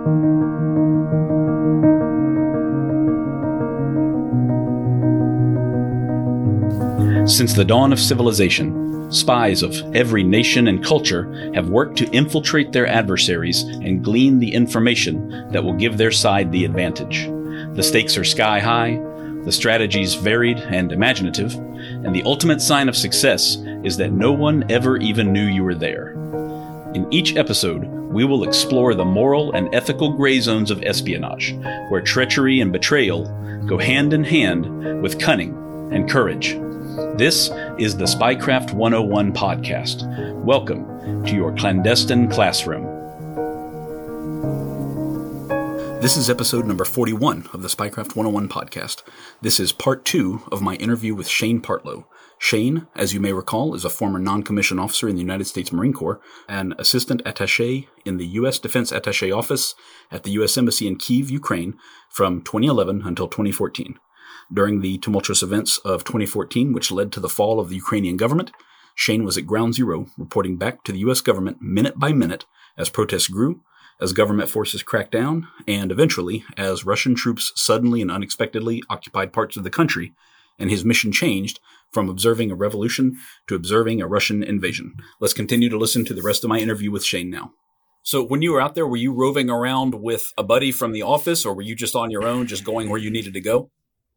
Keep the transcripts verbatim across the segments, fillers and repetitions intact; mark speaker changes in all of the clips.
Speaker 1: Since the dawn of civilization, spies of every nation and culture have worked to infiltrate their adversaries and glean the information that will give their side the advantage. The stakes are sky high, the strategies varied and imaginative, and the ultimate sign of success is that no one ever even knew you were there. In each episode, we will explore the moral and ethical gray zones of espionage, where treachery and betrayal go hand in hand with cunning and courage. This is the Spycraft one oh one podcast. Welcome to your clandestine classroom. This is episode number forty-one of the Spycraft one oh one podcast. This is part two of my interview with Shane Partlow. Shane, as you may recall, is a former non-commissioned officer in the United States Marine Corps, an assistant attaché in the U S Defense Attaché Office at the U S Embassy in Kyiv, Ukraine, from twenty eleven until twenty fourteen. During the tumultuous events of twenty fourteen, which led to the fall of the Ukrainian government, Shane was at ground zero, reporting back to the U S government minute by minute as protests grew, as government forces cracked down, and eventually as Russian troops suddenly and unexpectedly occupied parts of the country, and his mission changed from observing a revolution to observing a Russian invasion. Let's continue to listen to the rest of my interview with Shane now. So when you were out there, were you roving around with a buddy from the office, or were you just on your own, just going where you needed to go?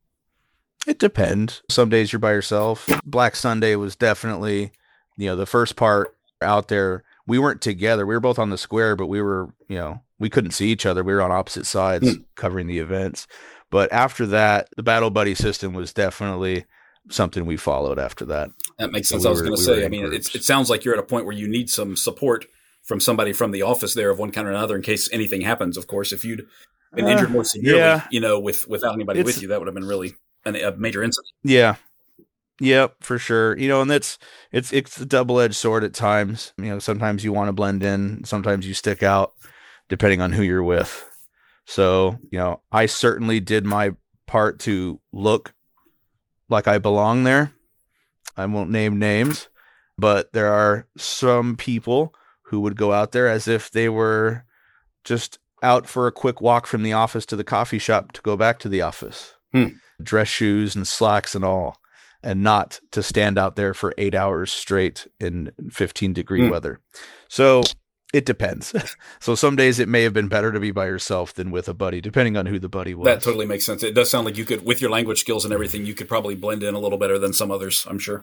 Speaker 2: It depends. Some days you're by yourself. Black Sunday was definitely, you know, the first part out there. We weren't together. We were both on the square, but we were, you know, we couldn't see each other. We were on opposite sides mm. covering the events. But after that, the battle buddy system was definitely something we followed after that.
Speaker 1: That makes sense. So we I was going to say, I mean, it's, it sounds like you're at a point where you need some support from somebody from the office there of one kind or another in case anything happens. Of course, if you'd been uh, injured more severely, yeah. you know, with without anybody it's, with you, that would have been really An, a major incident.
Speaker 2: Yeah. Yep, for sure. You know, and that's, it's, it's a double-edged sword at times. You know, sometimes you want to blend in, sometimes you stick out depending on who you're with. So, you know, I certainly did my part to look like I belong there. I won't name names, but there are some people who would go out there as if they were just out for a quick walk from the office to the coffee shop to go back to the office.
Speaker 1: Hmm.
Speaker 2: Dress shoes and slacks and all, and not to stand out there for eight hours straight in fifteen degree mm. weather. So it depends. So some days it may have been better to be by yourself than with a buddy, depending on who the buddy was.
Speaker 1: That totally makes sense. It does sound like you could, with your language skills and everything, you could probably blend in a little better than some others, I'm sure.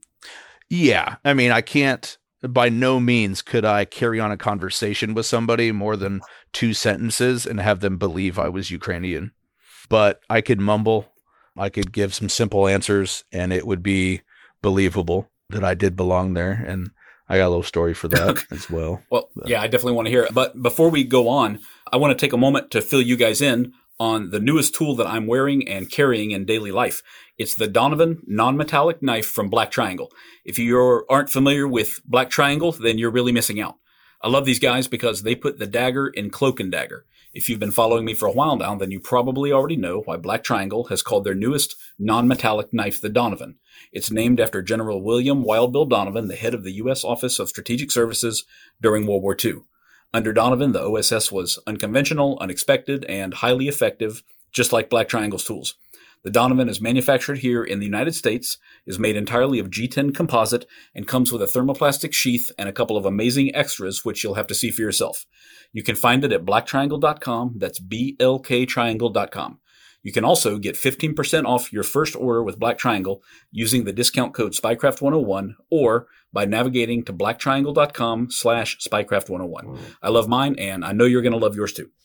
Speaker 2: Yeah. I mean, I can't, by no means could I carry on a conversation with somebody more than two sentences and have them believe I was Ukrainian. But I could mumble. I could give some simple answers and it would be believable that I did belong there. And I got a little story for that okay. as well.
Speaker 1: Well, but. yeah, I definitely want to hear it. But before we go on, I want to take a moment to fill you guys in on the newest tool that I'm wearing and carrying in daily life. It's the Donovan non-metallic knife from Black Triangle. If you aren't familiar with Black Triangle, then you're really missing out. I love these guys because they put the dagger in Cloak and Dagger. If you've been following me for a while now, then you probably already know why Black Triangle has called their newest non-metallic knife the Donovan. It's named after General William Wild Bill Donovan, the head of the U S Office of Strategic Services during World War Two. Under Donovan, the O S S was unconventional, unexpected, and highly effective, just like Black Triangle's tools. The Donovan is manufactured here in the United States, is made entirely of G ten composite, and comes with a thermoplastic sheath and a couple of amazing extras, which you'll have to see for yourself. You can find it at black triangle dot com. That's B L K triangle dot com. You can also get fifteen percent off your first order with Black Triangle using the discount code Spycraft one oh one or by navigating to black triangle dot com slash Spycraft one oh one. I love mine, and I know you're going to love yours too.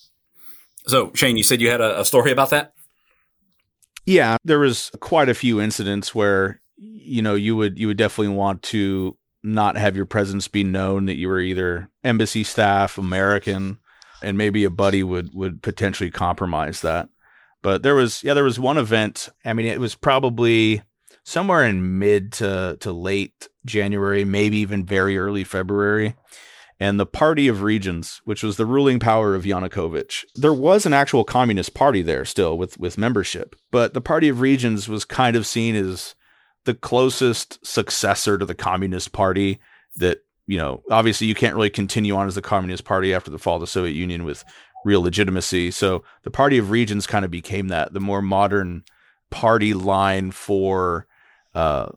Speaker 1: So, Shane, you said you had a, a story about that?
Speaker 2: Yeah, there was quite a few incidents where, you know, you would you would definitely want to not have your presence be known, that you were either embassy staff, American, and maybe a buddy would would potentially compromise that. But there was, yeah, there was one event. I mean, it was probably somewhere in mid to, to late January, maybe even very early February. And the Party of Regions, which was the ruling power of Yanukovych. There was an actual communist party there still with, with membership, but the Party of Regions was kind of seen as the closest successor to the Communist Party that you know, obviously you can't really continue on as the Communist Party after the fall of the Soviet Union with real legitimacy. So the Party of Regions kind of became that, the more modern party line for uh,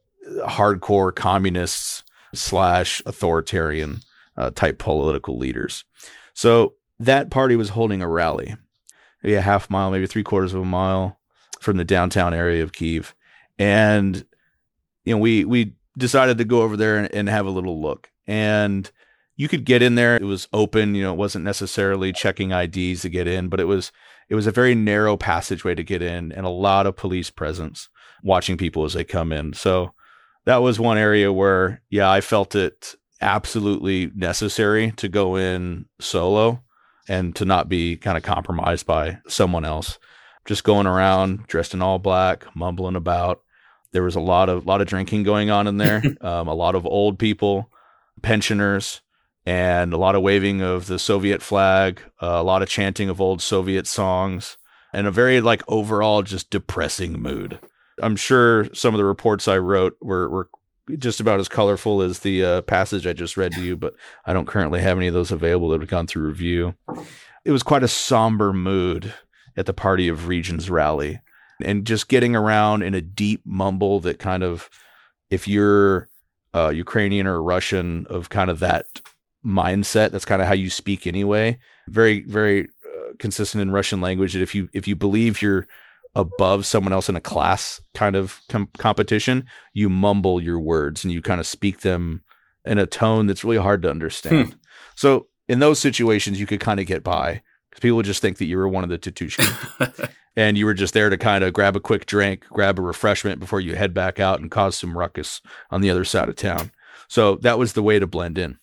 Speaker 2: hardcore communists slash authoritarian uh, type political leaders. So that party was holding a rally, maybe a half mile, maybe three quarters of a mile from the downtown area of Kyiv. And, you know, we, we decided to go over there and, and have a little look. And you could get in there. It was open, you know, it wasn't necessarily checking I Ds to get in, but it was, it was a very narrow passageway to get in and a lot of police presence watching people as they come in. So that was one area where, yeah, I felt it absolutely necessary to go in solo and to not be kind of compromised by someone else. Just going around dressed in all black, mumbling about. There was a lot of lot of drinking going on in there. um, a lot of old people, pensioners, and a lot of waving of the Soviet flag. Uh, a lot of chanting of old Soviet songs, and a very like overall just depressing mood. I'm sure some of the reports I wrote were were just about as colorful as the uh, passage I just read to you, but I don't currently have any of those available that have gone through review. It was quite a somber mood at the Party of Regions rally, and just getting around in a deep mumble that kind of, if you're uh, Ukrainian or Russian of kind of that mindset, that's kind of how you speak anyway. Very, very uh, consistent in Russian language that if you, if you believe you're above someone else in a class kind of com- competition, you mumble your words and you kind of speak them in a tone that's really hard to understand. Hmm. So in those situations, you could kind of get by because people would just think that you were one of the Titushkin and you were just there to kind of grab a quick drink, grab a refreshment before you head back out and cause some ruckus on the other side of town. So that was the way to blend in.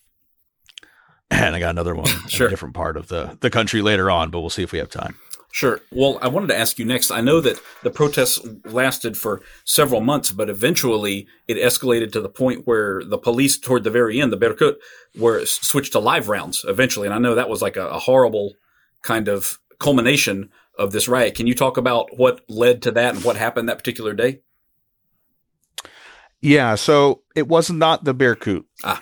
Speaker 2: And I got another one sure. in a different part of the, the country later on, but we'll see if we have time.
Speaker 1: Sure. Well, I wanted to ask you next. I know that the protests lasted for several months, but eventually it escalated to the point where the police, toward the very end, the Berkut, were switched to live rounds eventually. And I know that was like a, a horrible kind of culmination of this riot. Can you talk about what led to that and what happened that particular day?
Speaker 2: Yeah. So it was not the Berkut.
Speaker 1: Ah.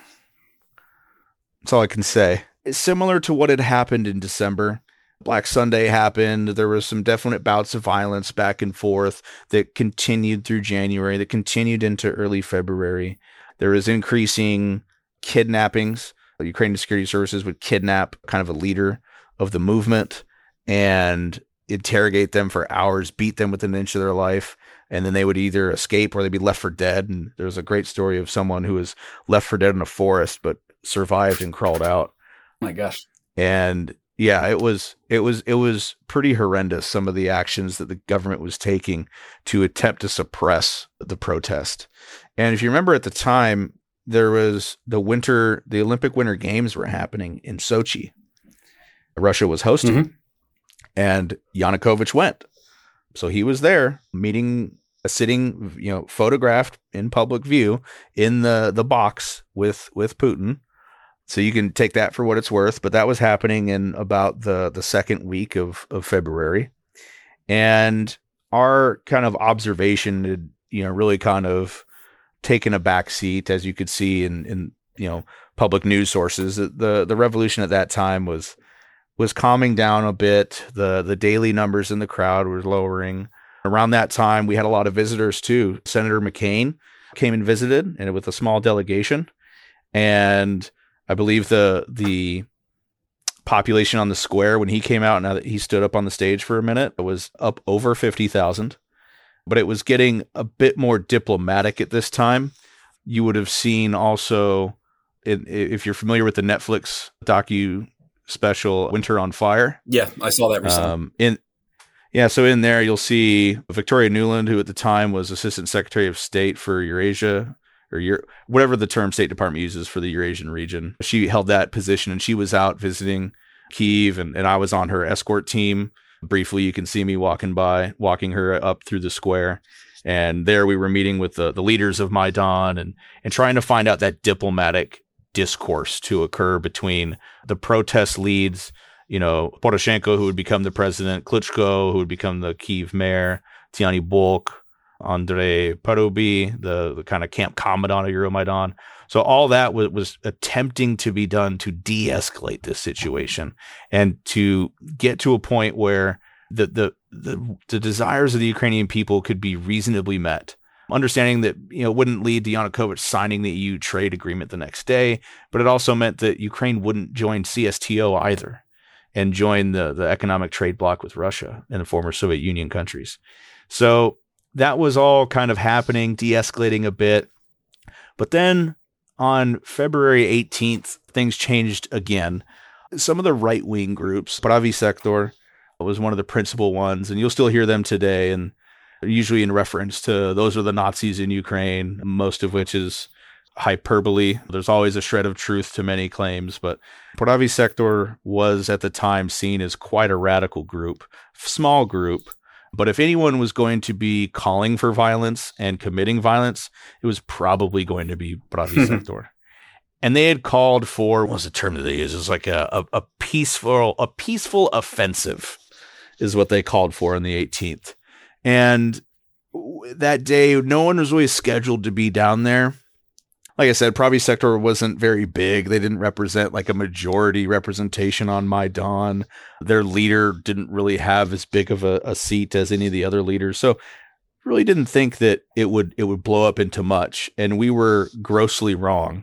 Speaker 2: That's all I can say. It's similar to what had happened in December. Black Sunday happened. There was some definite bouts of violence back and forth that continued through January, that continued into early February. There was increasing kidnappings. The Ukrainian security services would kidnap kind of a leader of the movement and interrogate them for hours, beat them within an inch of their life. And then they would either escape or they'd be left for dead. And there's a great story of someone who was left for dead in a forest, but survived and crawled out.
Speaker 1: Oh my gosh.
Speaker 2: And yeah, it was, it was, it was pretty horrendous. Some of the actions that the government was taking to attempt to suppress the protest. And if you remember at the time, there was the winter, the Olympic Winter Games were happening in Sochi. Russia was hosting mm-hmm. and Yanukovych went. So he was there meeting, a sitting, you know, photographed in public view in the, the box with, with Putin. So you can take that for what it's worth, but that was happening in about the, the second week of, of February. And our kind of observation had, you know, really kind of taken a back seat, as you could see in, in, you know, public news sources. The, the revolution at that time was, was calming down a bit. The, the daily numbers in the crowd were lowering. Around that time, we had a lot of visitors too. Senator McCain came and visited, and with a small delegation. And I believe the the population on the square when he came out, now that he stood up on the stage for a minute, it was up over fifty thousand. But it was getting a bit more diplomatic at this time. You would have seen also, if you're familiar with the Netflix docu special Winter on Fire.
Speaker 1: Yeah, I saw that recently.
Speaker 2: Um, in yeah, so in there you'll see Victoria Nuland, who at the time was Assistant Secretary of State for Eurasia, or Euro- whatever the term State Department uses for the Eurasian region. She held that position, and she was out visiting Kyiv, and, and I was on her escort team. Briefly, you can see me walking by, walking her up through the square. And there we were meeting with the, the leaders of Maidan and, and trying to find out that diplomatic discourse to occur between the protest leads, you know, Poroshenko, who would become the president, Klitschko, who would become the Kyiv mayor, Tiani Bolk, Andrei Parubi, the, the kind of camp commandant of Euromaidan. So all that was, was attempting to be done to de-escalate this situation and to get to a point where the, the, the, the desires of the Ukrainian people could be reasonably met. Understanding that, you know, it wouldn't lead to Yanukovych signing the E U trade agreement the next day, but it also meant that Ukraine wouldn't join C S T O either and join the, the economic trade bloc with Russia and the former Soviet Union countries. So that was all kind of happening, de-escalating a bit. But then on February eighteenth, things changed again. Some of the right-wing groups, Pravy Sektor was one of the principal ones, and you'll still hear them today, and usually in reference to those are the Nazis in Ukraine, most of which is hyperbole. There's always a shred of truth to many claims, but Pravy Sektor was at the time seen as quite a radical group, small group. But if anyone was going to be calling for violence and committing violence, it was probably going to be Pravy Sektor. And they had called for, what was the term that they used? It was like a, a, a peaceful, a peaceful offensive is what they called for on the eighteenth. And that day, no one was really scheduled to be down there. Like I said, Pravy Sektor wasn't very big. They didn't represent like a majority representation on Maidan. Their leader didn't really have as big of a, a seat as any of the other leaders. So really didn't think that it would it would blow up into much. And we were grossly wrong.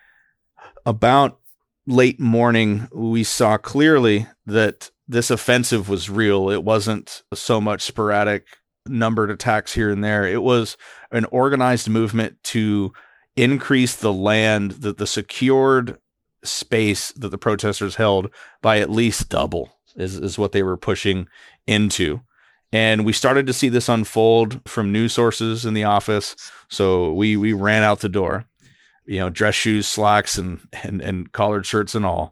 Speaker 2: About late morning, we saw clearly that this offensive was real. It wasn't so much sporadic numbered attacks here and there. It was an organized movement to increase the land, that the secured space that the protesters held by at least double is, is what they were pushing into. And we started to see this unfold from news sources in the office. So we, we ran out the door, you know, dress shoes, slacks, and, and, and collared shirts and all.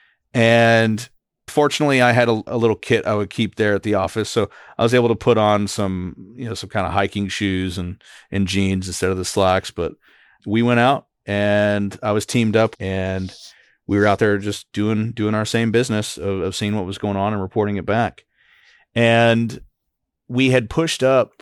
Speaker 2: And fortunately, I had a, a little kit I would keep there at the office, so I was able to put on some, you know, some kind of hiking shoes and and jeans instead of the slacks. But we went out, and I was teamed up, and we were out there just doing doing our same business of, of seeing what was going on and reporting it back. And we had pushed up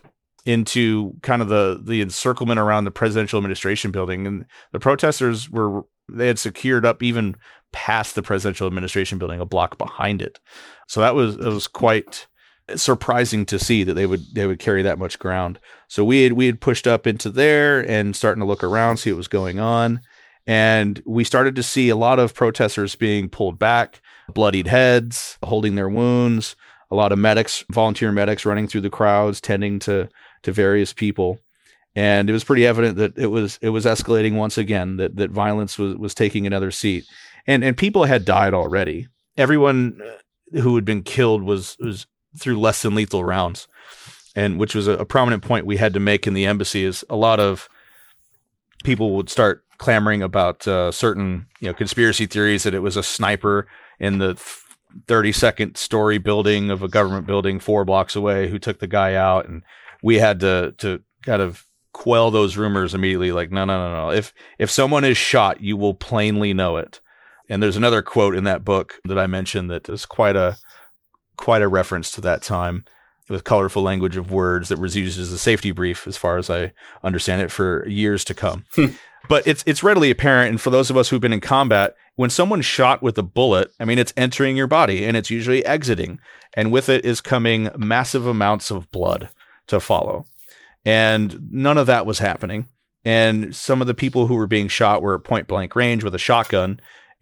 Speaker 2: into kind of the the encirclement around the presidential administration building, and the protesters were they had secured up even past the presidential administration building, a block behind it. So that was, it was quite surprising to see that they would, they would carry that much ground. So we had, we had pushed up into there and starting to look around, see what was going on. And we started to see a lot of protesters being pulled back, bloodied heads, holding their wounds, a lot of medics, volunteer medics running through the crowds, tending to, to various people. And it was pretty evident that it was, it was escalating once again, that, that violence was, was taking another seat. And and people had died already. Everyone who had been killed was was through less than lethal rounds, and which was a, a prominent point we had to make in the embassy. Is a lot of people would start clamoring about uh, certain you know conspiracy theories that it was a sniper in the thirty-second story building of a government building four blocks away who took the guy out, and we had to to kind of quell those rumors immediately. Like no no no no. If if someone is shot, you will plainly know it. And there's another quote in that book that I mentioned that is quite a quite a reference to that time, with colorful language of words that was used as a safety brief, as far as I understand it, for years to come. But it's it's readily apparent, and for those of us who've been in combat, when someone's shot with a bullet, I mean, it's entering your body and it's usually exiting, and with it is coming massive amounts of blood to follow. And none of that was happening. And some of the people who were being shot were at point blank range with a shotgun.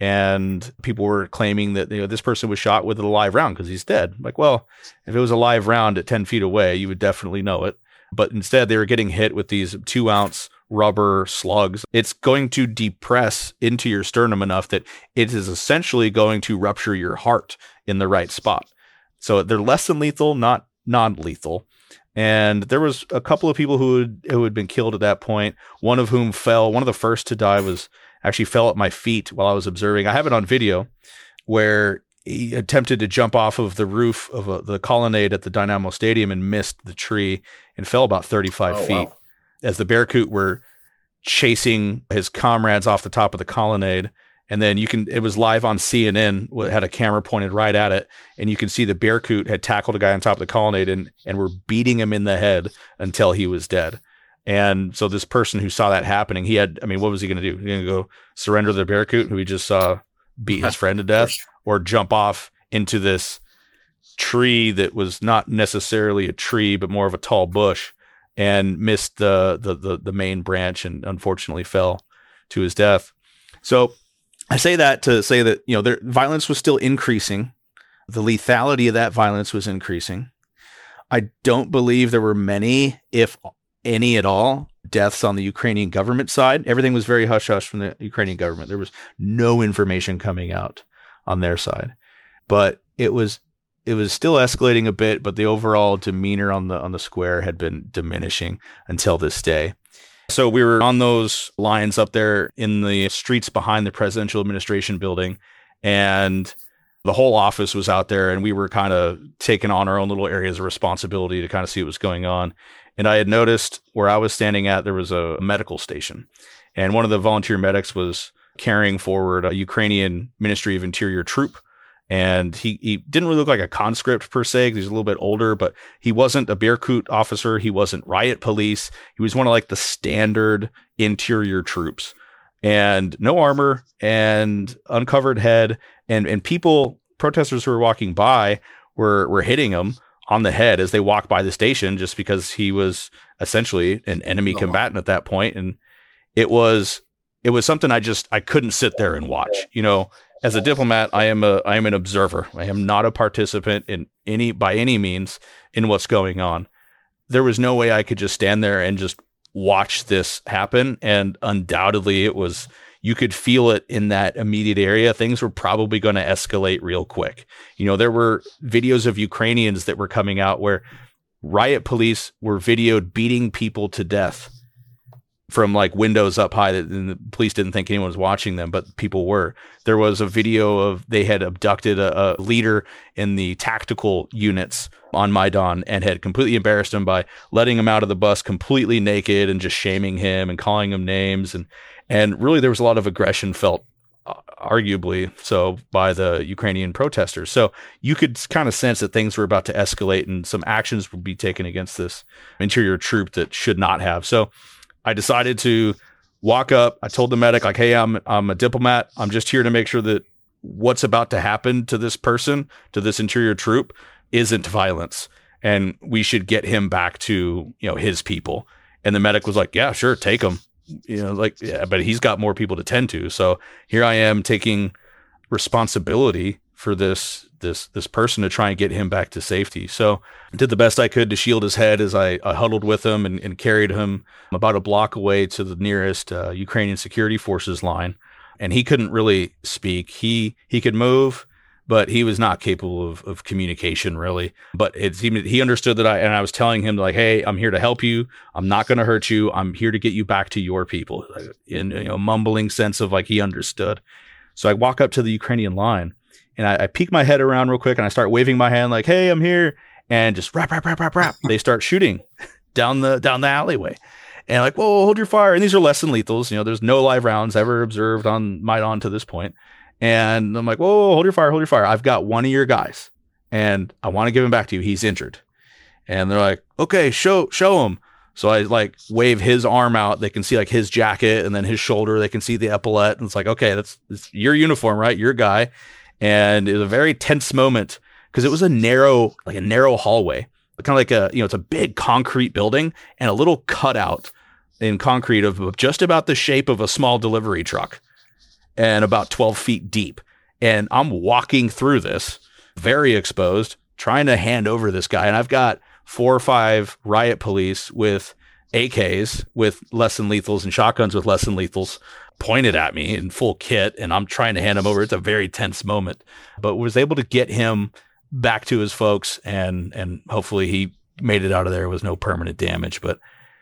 Speaker 2: And people were claiming that you know this person was shot with a live round because he's dead. Like, well, if it was a live round at ten feet away, you would definitely know it. But instead, they were getting hit with these two ounce rubber slugs. It's going to depress into your sternum enough that it is essentially going to rupture your heart in the right spot. So they're less than lethal, not non-lethal. And there was a couple of people who had, who had been killed at that point. One of whom fell. One of the first to die was actually fell at my feet while I was observing. I have it on video where he attempted to jump off of the roof of a, the colonnade at the Dynamo Stadium and missed the tree and fell about thirty-five oh, feet wow. as the Bearcoot were chasing his comrades off the top of the colonnade. And then you can, it was live on C N N, had a camera pointed right at it. And you can see the Bearcoot had tackled a guy on top of the colonnade and, and were beating him in the head until he was dead. And so this person who saw that happening, he had, I mean, what was he going to do? He going to go surrender the Bearcoot who he just saw beat his friend to death, or jump off into this tree that was not necessarily a tree, but more of a tall bush, and missed the, the, the, the main branch and unfortunately fell to his death. So I say that to say that, you know, their violence was still increasing. The lethality of that violence was increasing. I don't believe there were many, if any at all, deaths on the Ukrainian government side. Everything was very hush-hush from the Ukrainian government. There was no information coming out on their side. But it was it was still escalating a bit, but the overall demeanor on the on the square had been diminishing until this day. So we were on those lines up there in the streets behind the presidential administration building, and the whole office was out there, and we were kind of taking on our own little areas of responsibility to kind of see what was going on. And I had noticed where I was standing at, there was a medical station, and one of the volunteer medics was carrying forward a Ukrainian Ministry of Interior troop. And he, he didn't really look like a conscript per se, because he's a little bit older, but he wasn't a Bearcoot officer. He wasn't riot police. He was one of like the standard interior troops, and no armor and uncovered head. And, and people, protesters who were walking by were, were hitting him on the head as they walked by the station, just because he was essentially an enemy combatant at that point. And it was, it was something I just, I couldn't sit there and watch. You know, as a diplomat, I am a, I am an observer. I am not a participant in any, by any means, in what's going on. There was no way I could just stand there and just watch this happen. And undoubtedly it was, you could feel it in that immediate area. Things were probably going to escalate real quick. You know, there were videos of Ukrainians that were coming out where riot police were videoed beating people to death from like windows up high, that and the police didn't think anyone was watching them, but people were. There was a video of they had abducted a, a leader in the tactical units on Maidan and had completely embarrassed him by letting him out of the bus completely naked and just shaming him and calling him names. And And really, there was a lot of aggression felt, uh, arguably so, by the Ukrainian protesters. So you could kind of sense that things were about to escalate and some actions would be taken against this interior troop that should not have. So I decided to walk up. I told the medic, like, hey, I'm I'm a diplomat. I'm just here to make sure that what's about to happen to this person, to this interior troop, isn't violence, and we should get him back to, you know, his people. And the medic was like, yeah, sure, take him. You know, like, yeah, but he's got more people to tend to. So here I am taking responsibility for this, this, this person to try and get him back to safety. So I did the best I could to shield his head as I, I huddled with him and, and carried him about a block away to the nearest uh, Ukrainian security forces line. And he couldn't really speak. He, he could move, but he was not capable of, of communication really. But it seemed he understood that I, and I was telling him like, hey, I'm here to help you. I'm not going to hurt you. I'm here to get you back to your people, in, you know, mumbling sense of like he understood. So I walk up to the Ukrainian line and I, I peek my head around real quick and I start waving my hand like, hey, I'm here. And just rap, rap, rap, rap, rap. They start shooting down the, down the alleyway. And like, whoa, hold your fire. And these are less than lethals. You know, there's no live rounds ever observed on Maidan to this point. And I'm like, whoa, hold your fire, hold your fire. I've got one of your guys and I want to give him back to you. He's injured. And they're like, okay, show, show him. So I like wave his arm out. They can see like his jacket and then his shoulder. They can see the epaulette. And it's like, okay, that's, that's your uniform, right? Your guy. And it was a very tense moment because it was a narrow, like a narrow hallway, but kind of like a, you know, it's a big concrete building and a little cutout in concrete of just about the shape of a small delivery truck and about twelve feet deep. And I'm walking through this very exposed, trying to hand over this guy. And I've got four or five riot police with A Ks with less than lethals and shotguns with less than lethals pointed at me in full kit. And I'm trying to hand him over. It's a very tense moment, but was able to get him back to his folks. And, and hopefully he made it out of there with no permanent damage. But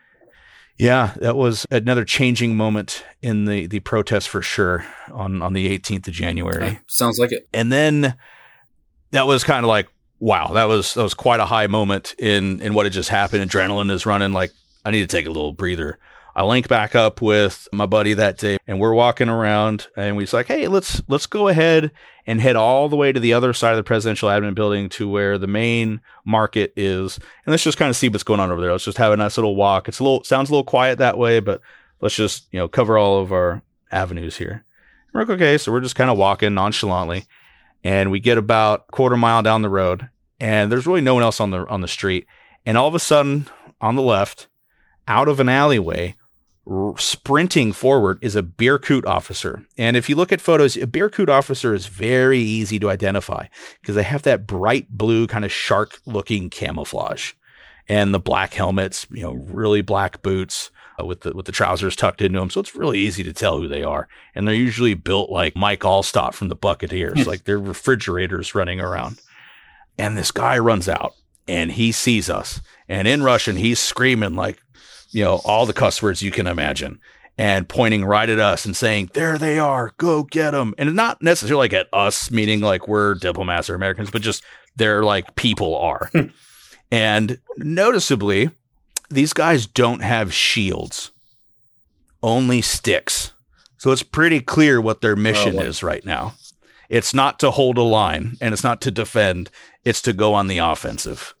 Speaker 2: yeah, that was another changing moment in the, the protest for sure on, on the eighteenth of January.
Speaker 1: Okay. Sounds like it.
Speaker 2: And then that was kind of like, wow, that was, that was quite a high moment in, in what had just happened. Adrenaline is running. Like, I need to take a little breather. I link back up with my buddy that day, and we're walking around, and we're like, hey, let's let's go ahead and head all the way to the other side of the presidential admin building to where the main market is, and let's just kind of see what's going on over there. Let's just have a nice little walk. It's a little sounds a little quiet that way, but let's just, you know, cover all of our avenues here. We're like, okay, so we're just kind of walking nonchalantly, and we get about a quarter mile down the road, and there's really no one else on the on the street, and all of a sudden, on the left, out of an alleyway, r- sprinting forward is a Bearcoot officer. And if you look at photos, a Bearcoot officer is very easy to identify because they have that bright blue kind of shark-looking camouflage, and the black helmets, you know, really black boots uh, with the with the trousers tucked into them. So it's really easy to tell who they are. And they're usually built like Mike Allstott from the Buccaneers, like they're refrigerators running around. And this guy runs out, and he sees us. And in Russian, he's screaming like, you know, all the cuss words you can imagine, and pointing right at us and saying, there they are, go get them. And not necessarily like at us, meaning like we're diplomats or Americans, but just they're like people are. And noticeably, these guys don't have shields, only sticks. So it's pretty clear what their mission oh, is right now. It's not to hold a line, and it's not to defend. It's to go on the offensive.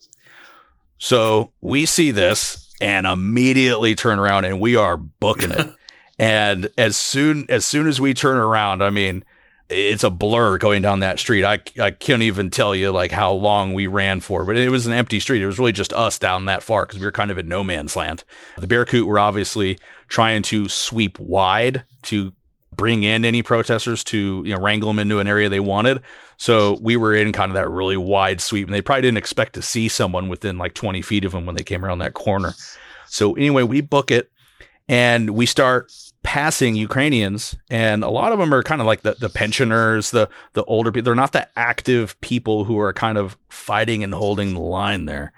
Speaker 2: So we see this and immediately turn around, and we are booking it. And as soon as soon as we turn around, I mean, it's a blur going down that street. I, I can't even tell you like how long we ran for, but it was an empty street. It was really just us down that far because we were kind of in no man's land. The Bearcoot were obviously trying to sweep wide to bring in any protesters to, you know, wrangle them into an area they wanted. So we were in kind of that really wide sweep, and they probably didn't expect to see someone within like twenty feet of them when they came around that corner. So anyway, we book it, and we start passing Ukrainians, and a lot of them are kind of like the, the pensioners, the, the older people. They're not the active people who are kind of fighting and holding the line there.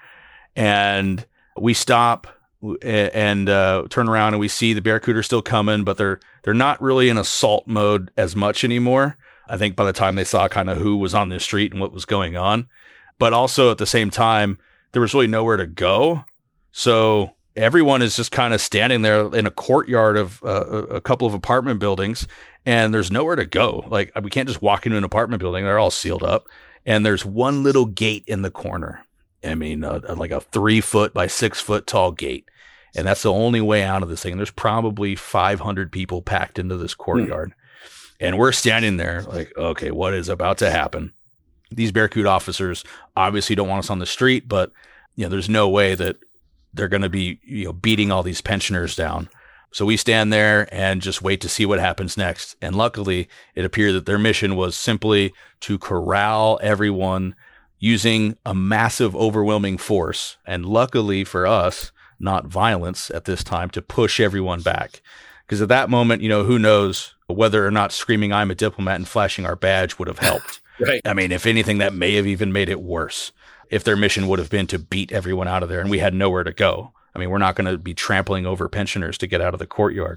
Speaker 2: And we stop and uh, turn around, and we see the Bearcoot are still coming, but they're they're not really in assault mode as much anymore. I think by the time they saw kind of who was on the street and what was going on, but also at the same time, there was really nowhere to go. So everyone is just kind of standing there in a courtyard of uh, a couple of apartment buildings, and there's nowhere to go. Like, we can't just walk into an apartment building. They're all sealed up. And there's one little gate in the corner. I mean, uh, like a three foot by six foot tall gate. And that's the only way out of this thing. There's probably five hundred people packed into this courtyard. Mm. And we're standing there like, okay, what is about to happen? These Bearcoot officers obviously don't want us on the street, but you know, there's no way that they're going to be, you know, beating all these pensioners down. So we stand there and just wait to see what happens next. And luckily, it appeared that their mission was simply to corral everyone using a massive, overwhelming force. And luckily for us, not violence at this time, to push everyone back. Because at that moment, you know, who knows whether or not screaming, I'm a diplomat, and flashing our badge would have helped.
Speaker 1: Right.
Speaker 2: I mean, if anything, that may have even made it worse. If their mission would have been to beat everyone out of there and we had nowhere to go. I mean, we're not going to be trampling over pensioners to get out of the courtyard.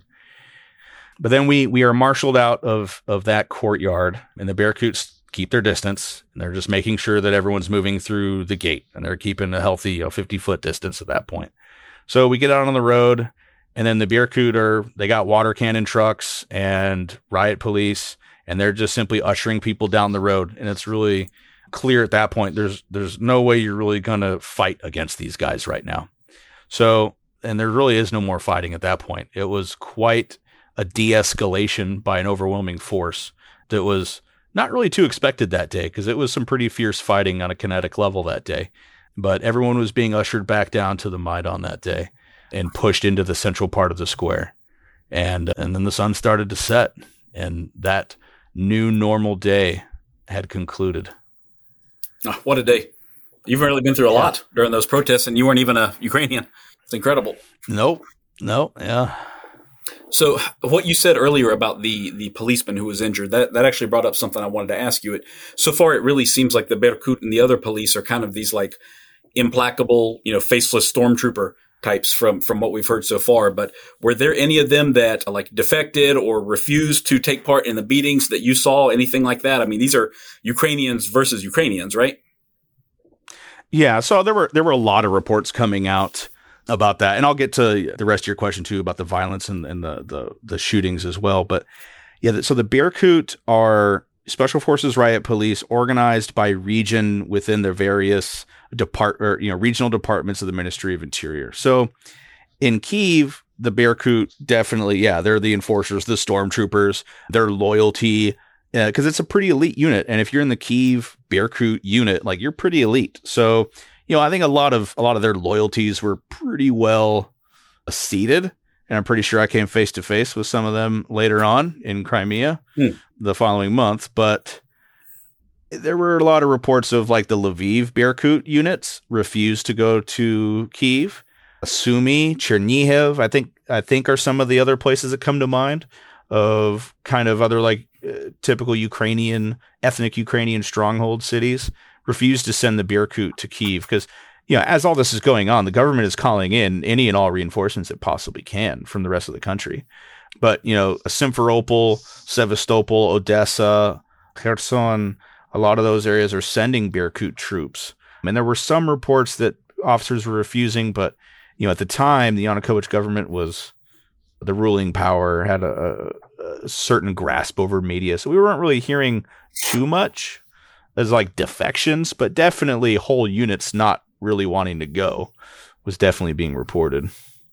Speaker 2: But then we we are marshaled out of, of that courtyard, and the Bearcoots keep their distance, and they're just making sure that everyone's moving through the gate, and they're keeping a healthy, you know, fifty foot distance at that point. So we get out on the road, and then the Bearcoot are, they got water cannon trucks and riot police, and they're just simply ushering people down the road. And it's really clear at that point, there's there's no way you're really going to fight against these guys right now. So, and there really is no more fighting at that point. It was quite a de-escalation by an overwhelming force that was not really too expected that day, because it was some pretty fierce fighting on a kinetic level that day. But everyone was being ushered back down to the Maidan that day and pushed into the central part of the square. And, and then the sun started to set, and that new normal day had concluded.
Speaker 1: Oh, what a day. You've really been through a yeah. lot during those protests, and you weren't even a Ukrainian. It's incredible.
Speaker 2: Nope. Nope. Yeah.
Speaker 1: So what you said earlier about the, the policeman who was injured, that, that actually brought up something I wanted to ask you. It so far, it really seems like the Bearcoot and the other police are kind of these like implacable, you know, faceless stormtrooper types from, from what we've heard so far. But were there any of them that like defected or refused to take part in the beatings that you saw, anything like that? I mean, these are Ukrainians versus Ukrainians, right?
Speaker 2: Yeah. So there were, there were a lot of reports coming out about that. And I'll get to the rest of your question too about the violence and, and the, the, the shootings as well. But yeah, so the Berkut are Special Forces Riot Police organized by region within the various depart or, you know, regional departments of the Ministry of Interior. So in Kyiv, the Berkut definitely, yeah, they're the enforcers, the stormtroopers, their loyalty, because uh, it's a pretty elite unit. And if you're in the Kyiv Berkut unit, like you're pretty elite. So, you know, I think a lot of a lot of their loyalties were pretty well seated. And I'm pretty sure I came face to face with some of them later on in Crimea hmm. the following month. But there were a lot of reports of like the Lviv Berkut units refused to go to Kyiv. Sumy, Chernihiv, I think I think are some of the other places that come to mind of kind of other like uh, typical Ukrainian, ethnic Ukrainian stronghold cities refused to send the Berkut to Kyiv because, you know, as all this is going on, the government is calling in any and all reinforcements it possibly can from the rest of the country. But, you know, Simferopol, Sevastopol, Odessa, Kherson, a lot of those areas are sending Berkut troops. And there were some reports that officers were refusing, but, you know, at the time, the Yanukovych government was the ruling power, had a, a certain grasp over media. So we weren't really hearing too much as like defections, but definitely whole units not really wanting to go was definitely being reported.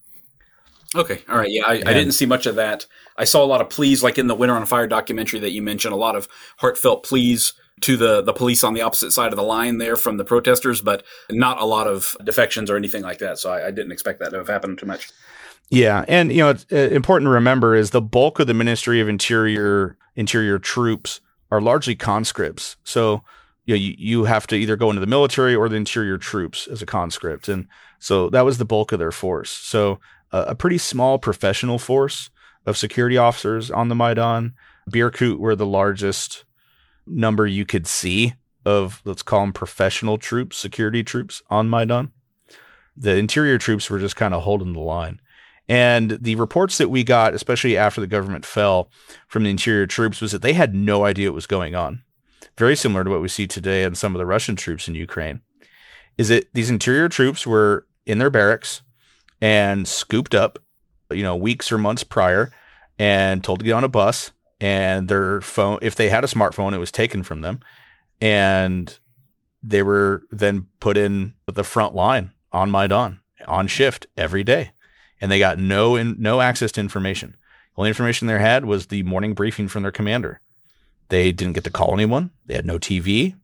Speaker 1: Okay. All right. Yeah. I, I didn't see much of that. I saw a lot of pleas, like in the Winter on Fire documentary that you mentioned, a lot of heartfelt pleas to the, the police on the opposite side of the line there from the protesters, but not a lot of defections or anything like that. So I, I didn't expect that to have happened too much.
Speaker 2: Yeah. And, you know, it's uh, important to remember is the bulk of the Ministry of Interior, Interior troops are largely conscripts. So, you know, you, you have to either go into the military or the Interior troops as a conscript. And so that was the bulk of their force. So uh, a pretty small professional force of security officers on the Maidan. Berkut were the largest number you could see of, let's call them professional troops, security troops on Maidan. The Interior troops were just kind of holding the line. And the reports that we got, especially after the government fell from the Interior troops, was that they had no idea what was going on. Very similar to what we see today in some of the Russian troops in Ukraine, is that these Interior troops were in their barracks and scooped up, you know, weeks or months prior and told to get on a bus, and their phone, if they had a smartphone, it was taken from them. And they were then put in the front line on Maidan on shift every day. And they got no in, no access to information. The only information they had was the morning briefing from their commander. They didn't get to call anyone. They had no T V.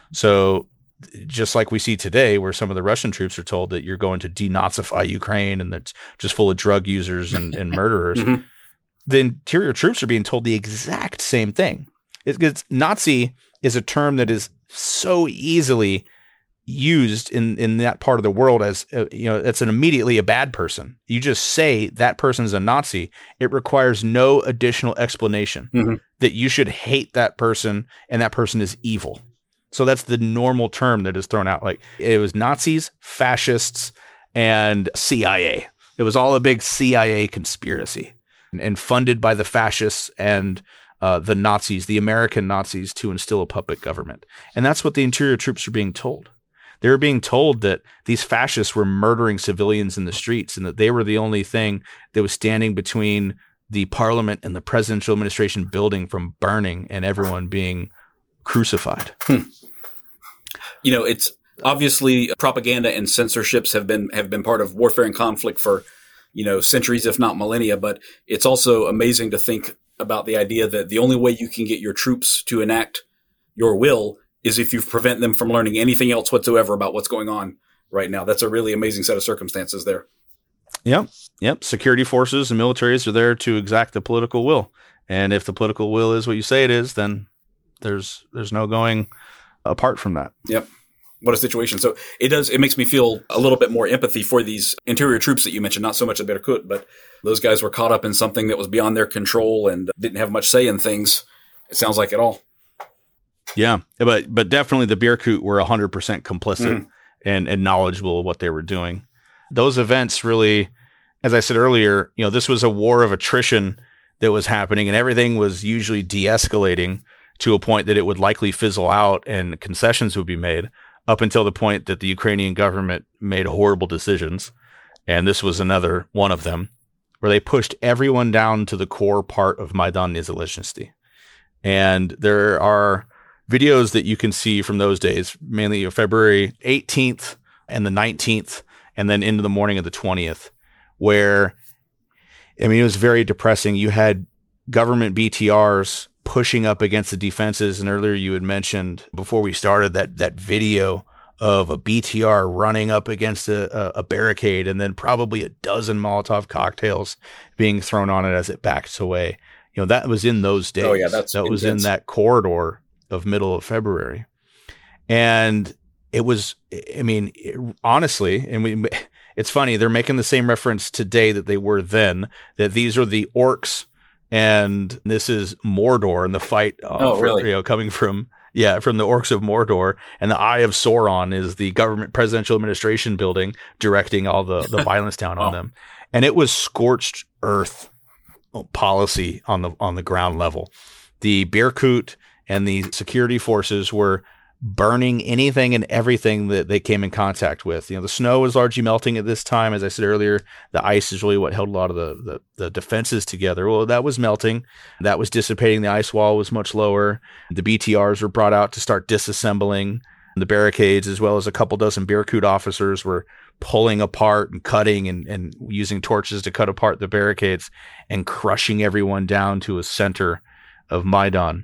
Speaker 2: So just like we see today, where some of the Russian troops are told that you're going to denazify Ukraine and that's just full of drug users and, and murderers, mm-hmm. the Interior troops are being told the exact same thing. It's, Nazi is a term that is so easily used in, in that part of the world as, uh, you know, it's an immediately a bad person. You just say that person is a Nazi. It requires no additional explanation mm-hmm. that you should hate that person and that person is evil. So that's the normal term that is thrown out. Like it was Nazis, fascists, and C I A. It was all a big C I A conspiracy and, and funded by the fascists and uh, the Nazis, the American Nazis, to instill a puppet government. And that's what the Interior troops are being told. They were being told that these fascists were murdering civilians in the streets and that they were the only thing that was standing between the parliament and the presidential administration building from burning and everyone being crucified.
Speaker 1: Hmm. You know, it's obviously propaganda and censorships have been have been part of warfare and conflict for, you know, centuries, if not millennia. But it's also amazing to think about the idea that the only way you can get your troops to enact your will is if you prevent them from learning anything else whatsoever about what's going on right now. That's a really amazing set of circumstances there.
Speaker 2: Yep. Yep. Security forces and militaries are there to exact the political will. And if the political will is what you say it is, then there's there's no going apart from that.
Speaker 1: Yep. What a situation. So it does, it makes me feel a little bit more empathy for these Interior troops that you mentioned, not so much at Berkut, but those guys were caught up in something that was beyond their control and didn't have much say in things. It sounds like it all.
Speaker 2: Yeah, but but definitely the Berkut were one hundred percent complicit mm. and, and knowledgeable of what they were doing. Those events really, as I said earlier, you know, this was a war of attrition that was happening and everything was usually de-escalating to a point that it would likely fizzle out and concessions would be made up until the point that the Ukrainian government made horrible decisions And this was another one of them, where they pushed everyone down to the core part of Maidan Niezależności. And there are videos that you can see from those days, mainly February eighteenth and the nineteenth, and then into the morning of the twentieth, where, I mean, it was very depressing. You had government B T Rs pushing up against the defenses. And earlier you had mentioned, before we started, that that video of a B T R running up against a, a barricade, and then probably a dozen Molotov cocktails being thrown on it as it backs away. You know, that was in those days.
Speaker 1: Oh, yeah, that's
Speaker 2: that
Speaker 1: intense.
Speaker 2: was in that corridor of middle of February. And it was, I mean, it, honestly, and we, it's funny, they're making the same reference today that they were then, that these are the orcs and this is Mordor and the fight, uh,
Speaker 1: oh,
Speaker 2: for,
Speaker 1: really?
Speaker 2: you know, coming from, yeah, from the orcs of Mordor, and the Eye of Sauron is the government presidential administration building directing all the, the violence down on
Speaker 1: oh.
Speaker 2: them. And it was scorched earth policy on the, on the ground level. The Berkut and the security forces were burning anything and everything that they came in contact with. You know, the snow was largely melting at this time. As I said earlier, the ice is really what held a lot of the, the, the defenses together. Well, that was melting. That was dissipating. The ice wall was much lower. The B T Rs were brought out to start disassembling the barricades, as well as a couple dozen Berkut officers were pulling apart and cutting and, and using torches to cut apart the barricades and crushing everyone down to a center of Maidan.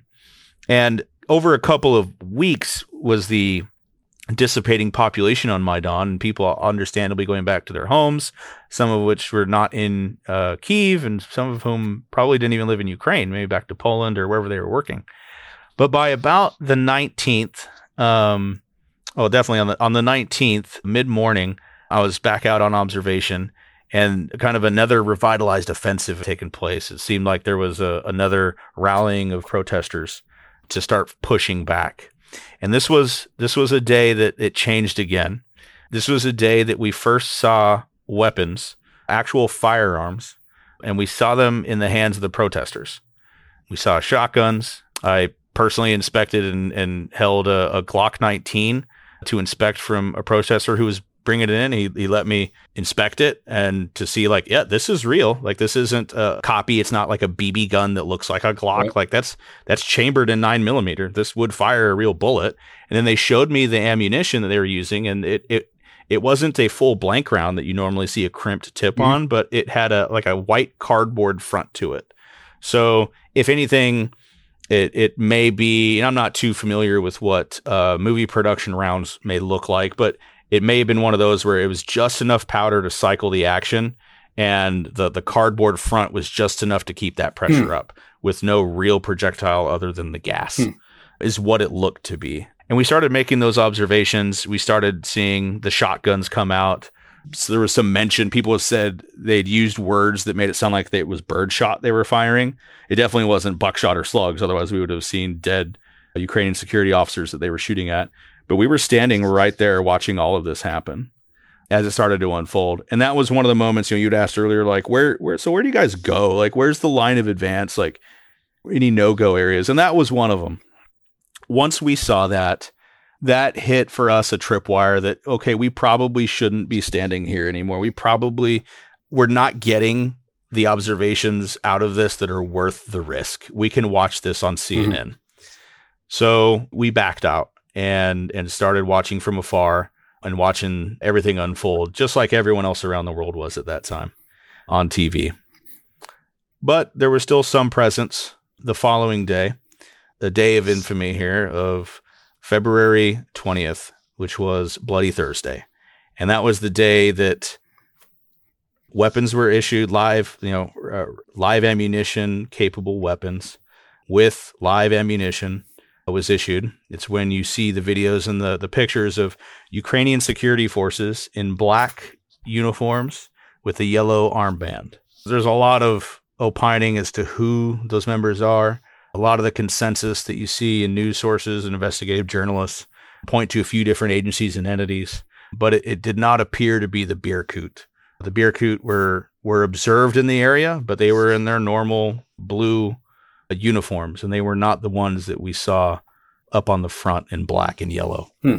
Speaker 2: And over a couple of weeks was the dissipating population on Maidan, and people understandably going back to their homes, some of which were not in uh, Kyiv, and some of whom probably didn't even live in Ukraine, maybe back to Poland or wherever they were working. But by about the nineteenth, um, oh, definitely on the on the nineteenth, mid-morning, I was back out on observation, and kind of another revitalized offensive had taken place. It seemed like there was a, another rallying of protesters to start pushing back. And this was this was a day that it changed again. This was a day that we first saw weapons, actual firearms, and we saw them in the hands of the protesters. We saw shotguns. I personally inspected and, and held a, a Glock nineteen to inspect from a protester who was bringing it in. He, he let me inspect it and to see, like, yeah, this is real. Like, this isn't a copy. It's not like a B B gun that looks like a Glock. Right. Like that's, that's chambered in nine millimeter. This would fire a real bullet. And then they showed me the ammunition that they were using, and it, it, it wasn't a full blank round that you normally see a crimped tip mm-hmm. on, but it had a, like a white cardboard front to it. So if anything, it, it may be, and I'm not too familiar with what uh, movie production rounds may look like, but it may have been one of those where it was just enough powder to cycle the action, and the, the cardboard front was just enough to keep that pressure hmm. up with no real projectile other than the gas, hmm. is what it looked to be. And we started making those observations. We started seeing the shotguns come out. So there was some mention. People have said they'd used words that made it sound like it was birdshot they were firing. It definitely wasn't buckshot or slugs. Otherwise, we would have seen dead Ukrainian security officers that they were shooting at. But we were standing right there watching all of this happen as it started to unfold. And that was one of the moments, you know, you'd asked earlier, like, where, where, so where do you guys go? Like, where's the line of advance? Like, any no-go areas? And that was one of them. Once we saw that, that hit for us a tripwire that, okay, we probably shouldn't be standing here anymore. We probably, we're not getting the observations out of this that are worth the risk. We can watch this on C N N. Mm-hmm. So we backed out and and started watching from afar and watching everything unfold, just like everyone else around the world was at that time on T V. But there was still some presence the following day, the day of infamy here of February twentieth, which was Bloody Thursday. And that was the day that weapons were issued, live, you know, uh, live ammunition capable weapons with live ammunition was issued. It's when you see the videos and the, the pictures of Ukrainian security forces in black uniforms with a yellow armband. There's a lot of opining as to who those members are. A lot of the consensus that you see in news sources and investigative journalists point to a few different agencies and entities, but it, it did not appear to be the Berkut. The Berkut were, were observed in the area, but they were in their normal blue uniforms, and they were not the ones that we saw up on the front in black and yellow. Hmm.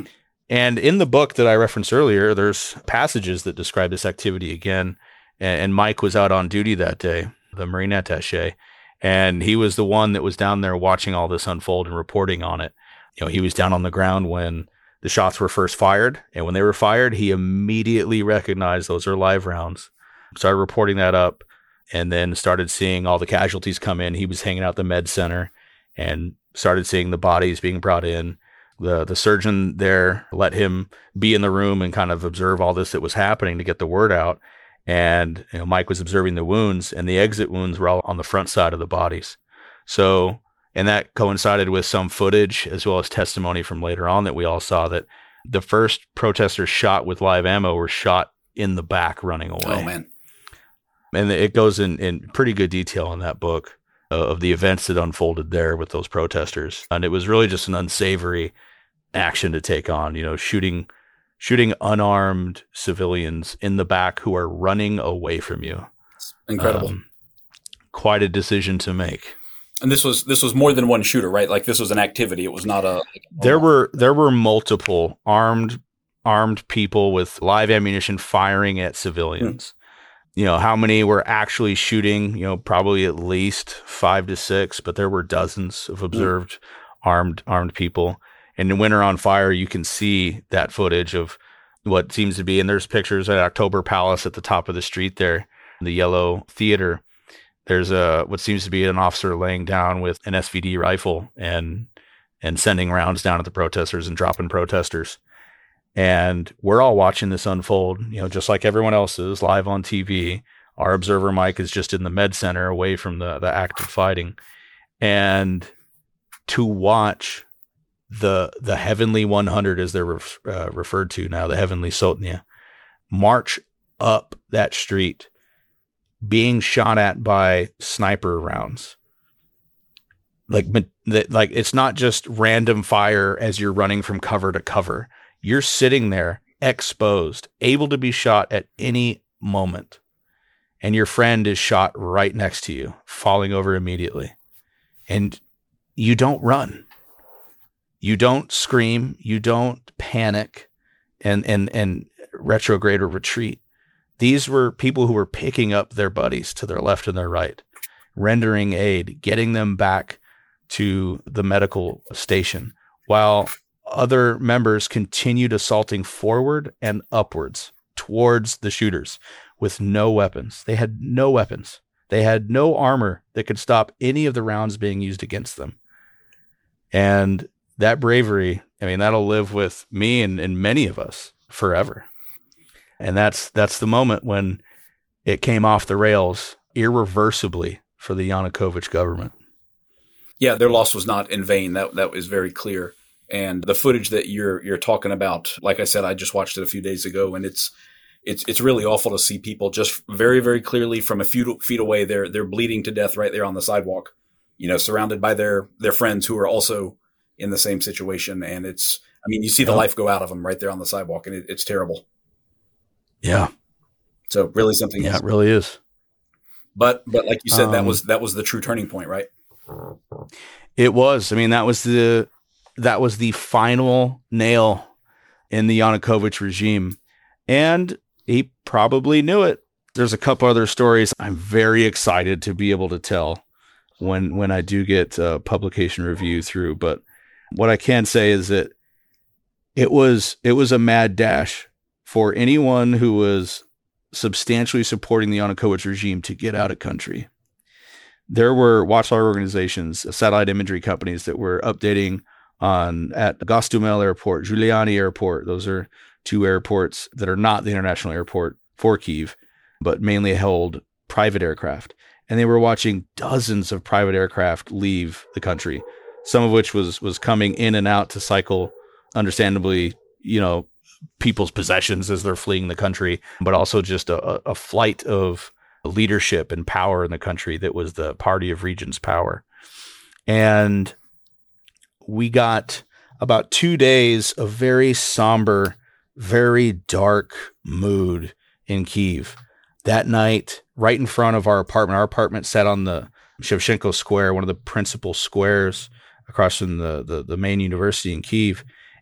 Speaker 2: And in the book that I referenced earlier, there's passages that describe this activity again. And Mike was out on duty that day, the Marine attaché, and he was the one that was down there watching all this unfold and reporting on it. You know, he was down on the ground when the shots were first fired, and when they were fired, he immediately recognized those are live rounds. Started reporting that up, and then started seeing all the casualties come in. He was hanging out the med center and started seeing the bodies being brought in. The the surgeon there let him be in the room and kind of observe all this that was happening to get the word out. And you know, Mike was observing the wounds, and the exit wounds were all on the front side of the bodies. So, and that coincided with some footage as well as testimony from later on that we all saw that the first protesters shot with live ammo were shot in the back running away.
Speaker 1: Oh, man.
Speaker 2: And it goes in, in pretty good detail in that book of the events that unfolded there with those protesters. And it was really just an unsavory action to take on, you know, shooting, shooting unarmed civilians in the back who are running away from you.
Speaker 1: Incredible.
Speaker 2: Um, quite a decision to make.
Speaker 1: And this was, this was more than one shooter, right? Like this was an activity. It was not a, like a
Speaker 2: there were, there were multiple armed, armed people with live ammunition firing at civilians. Hmm. You know, how many were actually shooting, you know, probably at least five to six, but there were dozens of observed mm. armed, armed people. And in Winter on Fire, you can see that footage of what seems to be, and there's pictures at October Palace at the top of the street there, the Yellow Theater. There's a, what seems to be an officer laying down with an S V D rifle and, and sending rounds down at the protesters and dropping protesters. And we're all watching this unfold, you know, just like everyone else is live on T V. Our observer Mike is just in the med center away from the, the act of fighting. And to watch the the Heavenly one hundred, as they're ref, uh, referred to now, the Heavenly Sotnia, march up that street, being shot at by sniper rounds. Like, like it's not just random fire as you're running from cover to cover. You're sitting there exposed, able to be shot at any moment. And your friend is shot right next to you, falling over immediately. And you don't run. You don't scream. You don't panic and, and, and retrograde or retreat. These were people who were picking up their buddies to their left and their right, rendering aid, getting them back to the medical station, while other members continued assaulting forward and upwards towards the shooters with no weapons. They had no weapons. They had no armor that could stop any of the rounds being used against them. And that bravery, I mean, that'll live with me and, and many of us forever. And that's that's the moment when it came off the rails irreversibly for the Yanukovych government.
Speaker 1: Yeah, their loss was not in vain. That that was very clear. And the footage that you're you're talking about, like I said, I just watched it a few days ago, and it's it's it's really awful to see people just very, very clearly from a few feet away. They're they're bleeding to death right there on the sidewalk, you know, surrounded by their their friends who are also in the same situation. And it's, I mean, you see the
Speaker 2: yep.
Speaker 1: life go out of them right there on the sidewalk, and it, it's terrible.
Speaker 2: Yeah.
Speaker 1: So really something.
Speaker 2: Yeah,
Speaker 1: else.
Speaker 2: It really is.
Speaker 1: But but like you said, um, that was that was the true turning point, right?
Speaker 2: It was. I mean, that was the. That was the final nail in the Yanukovych regime. And he probably knew it. There's a couple other stories I'm very excited to be able to tell when when I do get a publication review through. But what I can say is that it was it was a mad dash for anyone who was substantially supporting the Yanukovych regime to get out of country. There were watchdog organizations, satellite imagery companies that were updating on at Gostomel Airport, Giuliani Airport. Those are two airports that are not the international airport for Kyiv, but mainly held private aircraft. And they were watching dozens of private aircraft leave the country, some of which was was coming in and out to cycle, understandably, you know, people's possessions as they're fleeing the country, but also just a, a flight of leadership and power in the country that was the Party of Regions power. And we got about two days of very somber, very dark mood in Kyiv. That night, right in front of our apartment, our apartment sat on the Shevchenko Square, one of the principal squares across from the, the, the main university in Kyiv.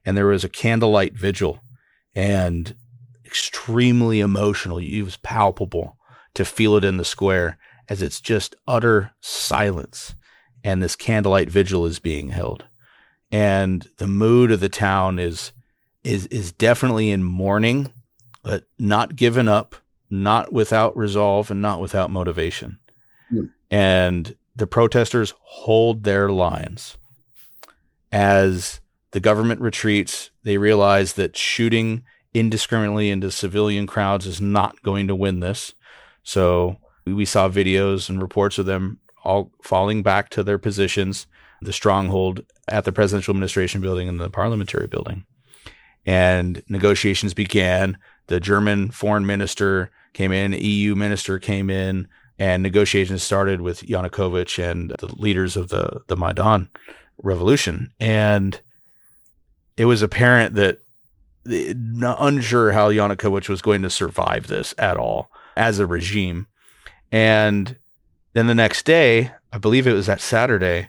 Speaker 2: and there was a candlelight vigil, and extremely emotional. It was palpable to feel it in the square as it's just utter silence, and this candlelight vigil is being held. And the mood of the town is is is definitely in mourning, but not given up, not without resolve, and not without motivation. Mm. And the protesters hold their lines. As the government retreats, they realize that shooting indiscriminately into civilian crowds is not going to win this. So we saw videos and reports of them all falling back to their positions, the stronghold at the presidential administration building and the parliamentary building. And negotiations began. The German foreign minister came in, E U minister came in, and negotiations started with Yanukovych and the leaders of the, the Maidan revolution. And it was apparent that unsure how Yanukovych was going to survive this at all as a regime. And then the next day, I believe it was that Saturday,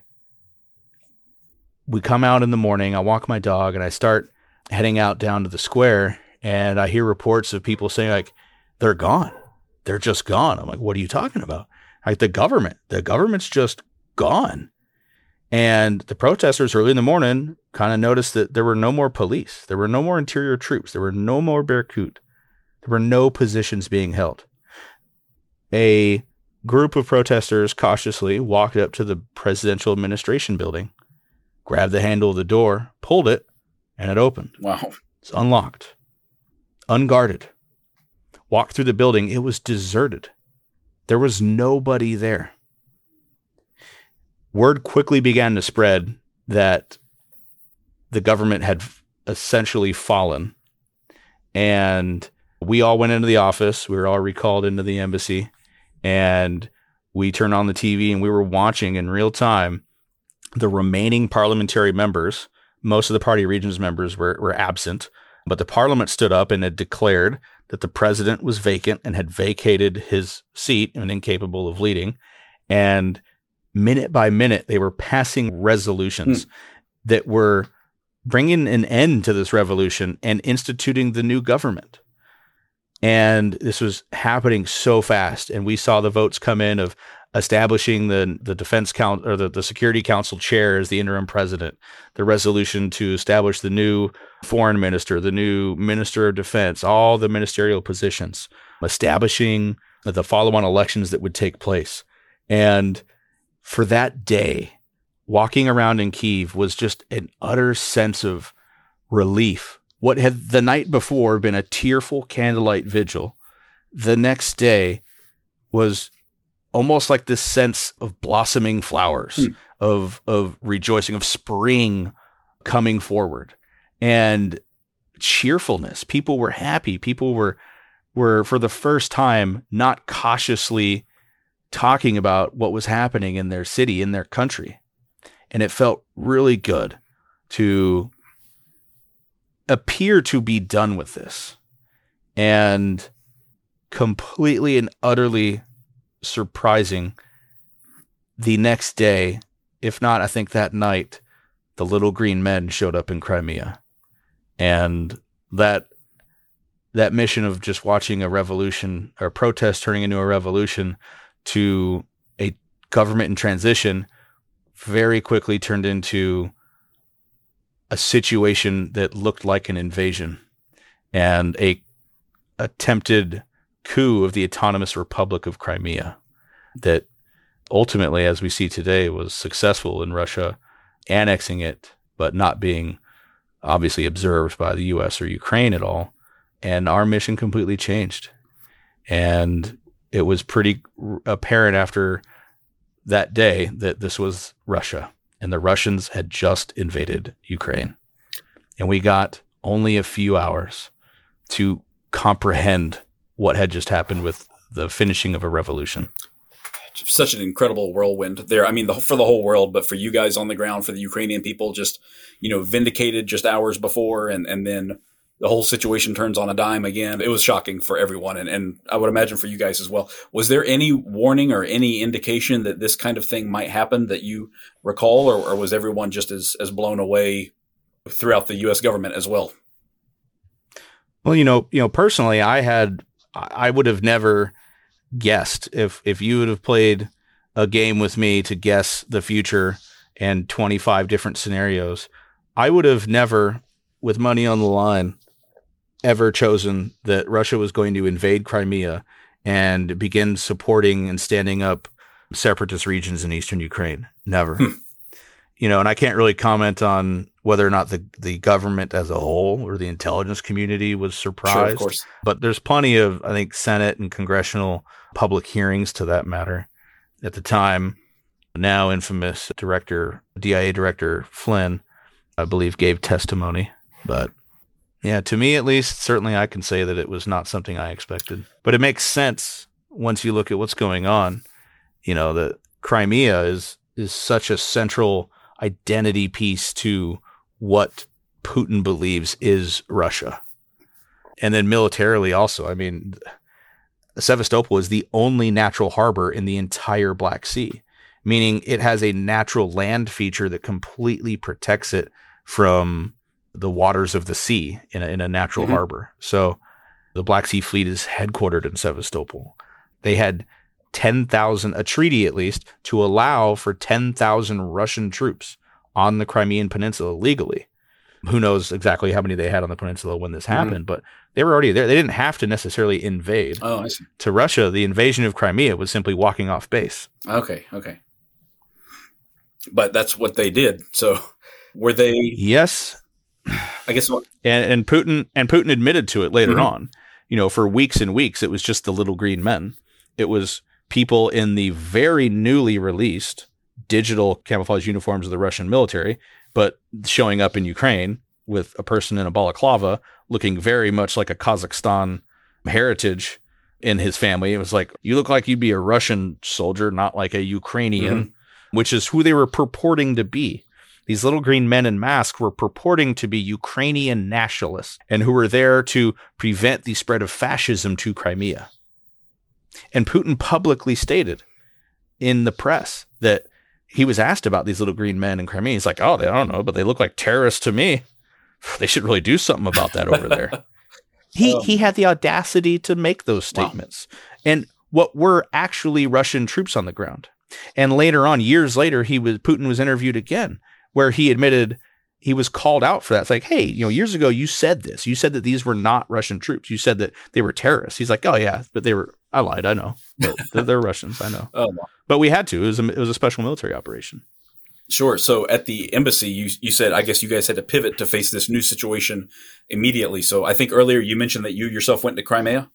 Speaker 2: we come out in the morning, I walk my dog, and I start heading out down to the square, and I hear reports of people saying, like, they're gone. They're just gone. I'm like, what are you talking about? Like, the government, the government's just gone. And the protesters early in the morning kind of noticed that there were no more police. There were no more interior troops. There were no more Berkut. There were no positions being held. A group of protesters cautiously walked up to the presidential administration building, grabbed the handle of the door, pulled it, and it opened.
Speaker 1: Wow.
Speaker 2: It's unlocked, unguarded. Walked through the building. It was deserted. There was nobody there. Word quickly began to spread that the government had essentially fallen. And we all went into the office. We were all recalled into the embassy. And we turned on the T V and we were watching in real time the remaining parliamentary members. Most of the party regions members were, were absent, but the parliament stood up and had declared that the president was vacant and had vacated his seat and incapable of leading. And minute by minute, they were passing resolutions mm. that were bringing an end to this revolution and instituting the new government. And this was happening so fast. And we saw the votes come in of establishing the, the defense council or the, the security council chair as the interim president, the resolution to establish the new foreign minister, the new minister of defense, all the ministerial positions, establishing the follow-on elections that would take place. And for that day, walking around in Kyiv was just an utter sense of relief. What had the night before been a tearful candlelight vigil, the next day was almost like this sense of blossoming flowers, mm. of of rejoicing, of spring coming forward, and cheerfulness. People were happy. People were were for the first time not cautiously talking about what was happening in their city, in their country. And it felt really good to appear to be done with this. And completely and utterly surprising, the next day, if not, I think that night, the little green men showed up in Crimea. And that that mission of just watching a revolution or protest turning into a revolution to a government in transition very quickly turned into a situation that looked like an invasion and a attempted coup of the Autonomous Republic of Crimea that ultimately, as we see today, was successful in Russia annexing it, but not being obviously observed by the U S or Ukraine at all. And our mission completely changed. And it was pretty apparent after that day that this was Russia, and the Russians had just invaded Ukraine. And we got only a few hours to comprehend what had just happened with the finishing of a revolution.
Speaker 1: Such an incredible whirlwind there. I mean, the, for the whole world, but for you guys on the ground, for the Ukrainian people, just, you know, vindicated just hours before, and, and then the whole situation turns on a dime again. It was shocking for everyone, and, and I would imagine for you guys as well. Was there any warning or any indication that this kind of thing might happen that you recall, or, or was everyone just as, as blown away throughout the U S government as well.
Speaker 2: Well, you know, you know, personally, I had, I would have never guessed if, if you would have played a game with me to guess the future and twenty-five different scenarios, I would have never, with money on the line, ever chosen that Russia was going to invade Crimea and begin supporting and standing up separatist regions in eastern Ukraine. Never. Hmm. You know, and I can't really comment on whether or not the, the government as a whole or the intelligence community was surprised. Sure, of course. But there's plenty of, I think, Senate and congressional public hearings to that matter. At the time, now infamous director, D I A director Flynn, I believe, gave testimony. But yeah, to me at least, certainly I can say that it was not something I expected. But it makes sense once you look at what's going on. You know, the Crimea is is such a central identity piece to what Putin believes is Russia. And then militarily also, I mean, Sevastopol is the only natural harbor in the entire Black Sea, meaning it has a natural land feature that completely protects it from the waters of the sea in a, in a natural mm-hmm. harbor. So the Black Sea Fleet is headquartered in Sevastopol. They had ten thousand, a treaty at least, to allow for ten thousand Russian troops on the Crimean Peninsula legally. Who knows exactly how many they had on the peninsula when this happened, mm-hmm. but they were already there. They didn't have to necessarily invade.
Speaker 1: Oh, I see.
Speaker 2: To Russia, the invasion of Crimea was simply walking off base.
Speaker 1: Okay, okay. But that's what they did. So were they...
Speaker 2: Yes.
Speaker 1: I guess what...
Speaker 2: And, and Putin and Putin admitted to it later
Speaker 1: mm-hmm.
Speaker 2: on. You know, for weeks and weeks, it was just the little green men. It was people in the very newly released digital camouflage uniforms of the Russian military, but showing up in Ukraine with a person in a balaclava looking very much like a Kazakhstan heritage in his family. It was like, you look like you'd be a Russian soldier, not like a Ukrainian, mm-hmm. which is who they were purporting to be. These little green men in masks were purporting to be Ukrainian nationalists and who were there to prevent the spread of fascism to Crimea. And Putin publicly stated in the press that he was asked about these little green men in Crimea. He's like, oh, they, I don't know, but they look like terrorists to me. They should really do something about that over there. he um, he had the audacity to make those statements. Wow. And what were actually Russian troops on the ground. And later on, years later, he was Putin was interviewed again, where he admitted he was called out for that. It's like, hey, you know, years ago you said this. You said that these were not Russian troops. You said that they were terrorists. He's like, oh yeah, but they were. I lied. I know. They're, they're Russians. I know. Oh, wow. But we had to. It was a, it was a special military operation.
Speaker 1: Sure. So at the embassy, you you said, I guess you guys had to pivot to face this new situation immediately. So I think earlier you mentioned that you yourself went to Crimea.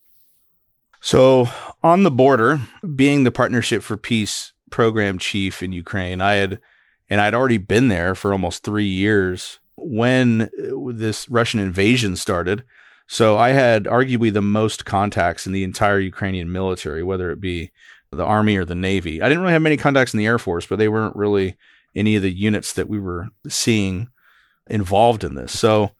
Speaker 2: So on the border, being the Partnership for Peace program chief in Ukraine, I had, and I'd already been there for almost three years when this Russian invasion started. So I had arguably the most contacts in the entire Ukrainian military, whether it be the Army or the Navy. I didn't really have many contacts in the Air Force, but they weren't really any of the units that we were seeing involved in this. So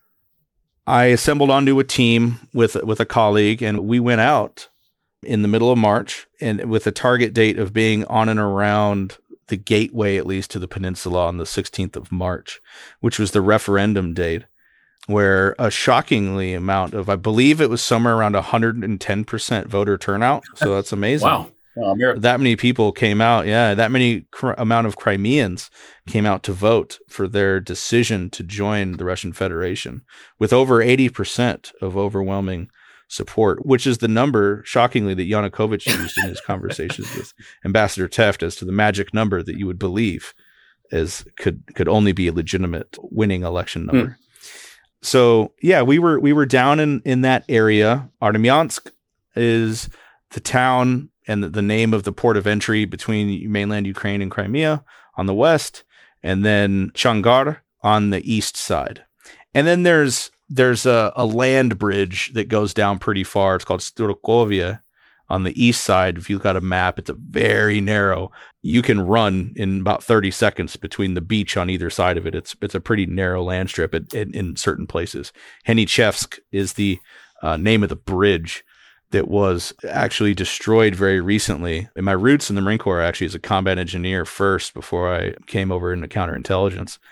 Speaker 2: I assembled onto a team with with a colleague, and we went out in the middle of March, and with a target date of being on and around the gateway, at least to the peninsula, on the sixteenth of March, which was the referendum date, where a shockingly amount of, I believe it was somewhere around one hundred ten percent voter turnout. So that's amazing.
Speaker 1: Wow. Wow,
Speaker 2: that many people came out. Yeah. That many cr- amount of Crimeans came out to vote for their decision to join the Russian Federation with over eighty percent of overwhelming support, which is the number, shockingly, that Yanukovych used in his conversations with Ambassador Teft as to the magic number that you would believe is could, could only be a legitimate winning election number. Hmm. So yeah, we were we were down in, in that area. Artemyansk is the town and the, the name of the port of entry between mainland Ukraine and Crimea on the west, and then Changar on the east side. And then there's there's a, a land bridge that goes down pretty far. It's called Sturokovia on the east side. If you look at a map, it's a very narrow. You can run in about thirty seconds between the beach on either side of it. It's it's a pretty narrow land strip in, in, in certain places. Henichevsk is the uh, name of the bridge that was actually destroyed very recently. And my roots in the Marine Corps actually as a combat engineer first before I came over into counterintelligence.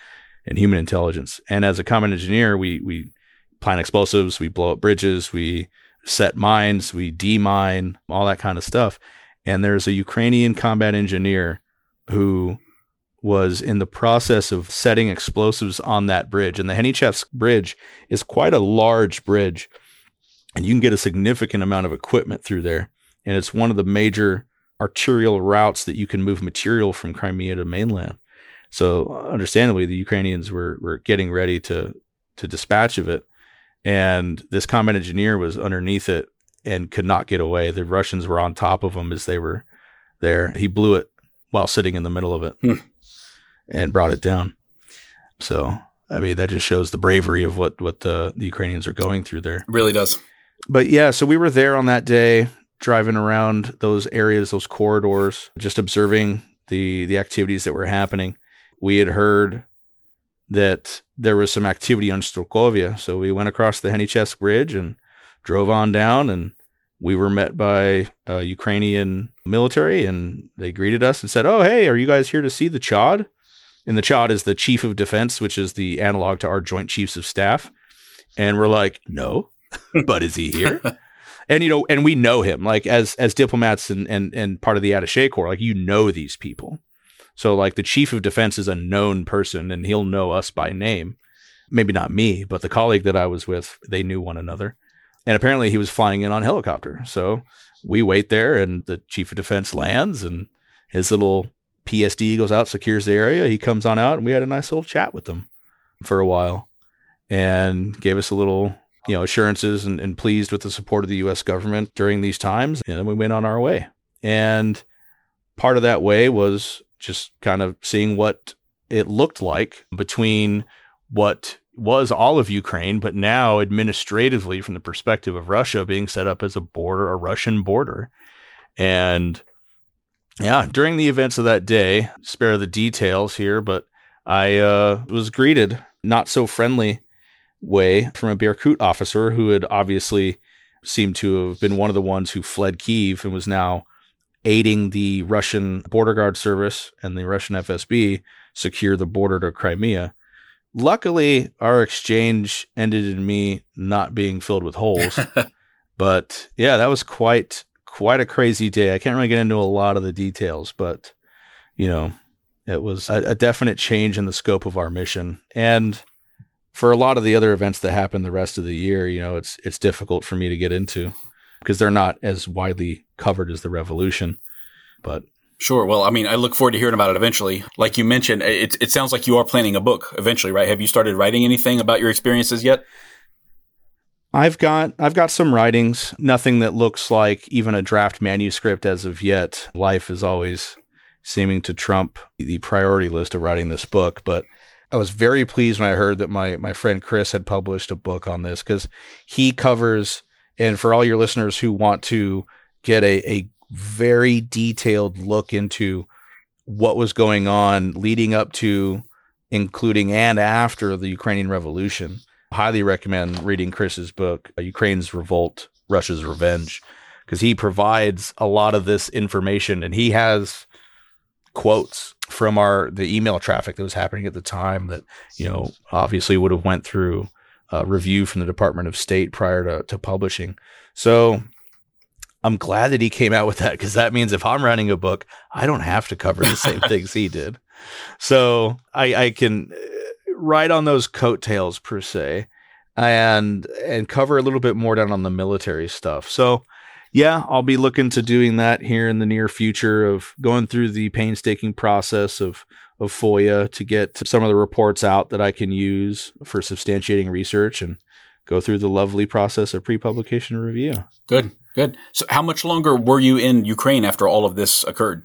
Speaker 2: and human intelligence. And as a combat engineer, we we plant explosives, we blow up bridges, we set mines, we demine, all that kind of stuff. And there's a Ukrainian combat engineer who was in the process of setting explosives on that bridge. And the Henichevsk bridge is quite a large bridge, and you can get a significant amount of equipment through there. And it's one of the major arterial routes that you can move material from Crimea to mainland. So understandably, the Ukrainians were were getting ready to to dispatch of it. And this combat engineer was underneath it and could not get away. The Russians were on top of him as they were there. He blew it while sitting in the middle of it hmm. and brought it down. So, I mean, that just shows the bravery of what, what the, the Ukrainians are going through there. It
Speaker 1: really does.
Speaker 2: But yeah, so we were there on that day, driving around those areas, those corridors, just observing the, the activities that were happening. We had heard that there was some activity on Strukovia. So we went across the Henichevsk bridge and drove on down, and we were met by a Ukrainian military, and they greeted us and said, "Oh, hey, are you guys here to see the Chod?" And the Chod is the chief of defense, which is the analog to our joint chiefs of staff. And we're like, "No, but is he here?" And, you know, and we know him, like as, as diplomats and, and, and part of the attaché corps, like, you know, these people. So like the chief of defense is a known person, and he'll know us by name. Maybe not me, but the colleague that I was with, they knew one another. And apparently he was flying in on helicopter. So we wait there, and the chief of defense lands, and his little P S D goes out, secures the area. He comes on out, and we had a nice little chat with them for a while and gave us a little, you know, assurances and, and pleased with the support of the U S government during these times. And then we went on our way. And part of that way was just kind of seeing what it looked like between what was all of Ukraine, but now administratively from the perspective of Russia being set up as a border, a Russian border. And yeah, during the events of that day, spare the details here, but I uh, was greeted not so friendly way from a Berkut officer who had obviously seemed to have been one of the ones who fled Kyiv and was now aiding the Russian border guard service and the Russian F S B secure the border to Crimea. Luckily, our exchange ended in me not being filled with holes. But yeah, that was quite quite a crazy day. I can't really get into a lot of the details, but you know, it was a, a definite change in the scope of our mission. And for a lot of the other events that happened the rest of the year, you know, it's it's difficult for me to get into because they're not as widely covered as the revolution. But
Speaker 1: sure. Well, I mean, I look forward to hearing about it eventually. Like you mentioned, it it sounds like you are planning a book eventually, right? Have you started writing anything about your experiences yet?
Speaker 2: I've got I've got some writings, nothing that looks like even a draft manuscript as of yet. Life is always seeming to trump the priority list of writing this book, but I was very pleased when I heard that my my friend Chris had published a book on this, because he covers, and for all your listeners who want to get a, a very detailed look into what was going on leading up to, including and after the Ukrainian Revolution, highly recommend reading Chris's book, Ukraine's Revolt, Russia's Revenge, because he provides a lot of this information, and he has quotes from our the email traffic that was happening at the time that, you know, obviously would have went through a review from the Department of State prior to, to publishing. So I'm glad that he came out with that, because that means if I'm writing a book, I don't have to cover the same things he did. So I, I can ride on those coattails per se, and and cover a little bit more down on the military stuff. So yeah, I'll be looking to doing that here in the near future, of going through the painstaking process of of FOIA to get some of the reports out that I can use for substantiating research, and go through the lovely process of pre-publication review.
Speaker 1: Good, good. So how much longer were you in Ukraine after all of this occurred?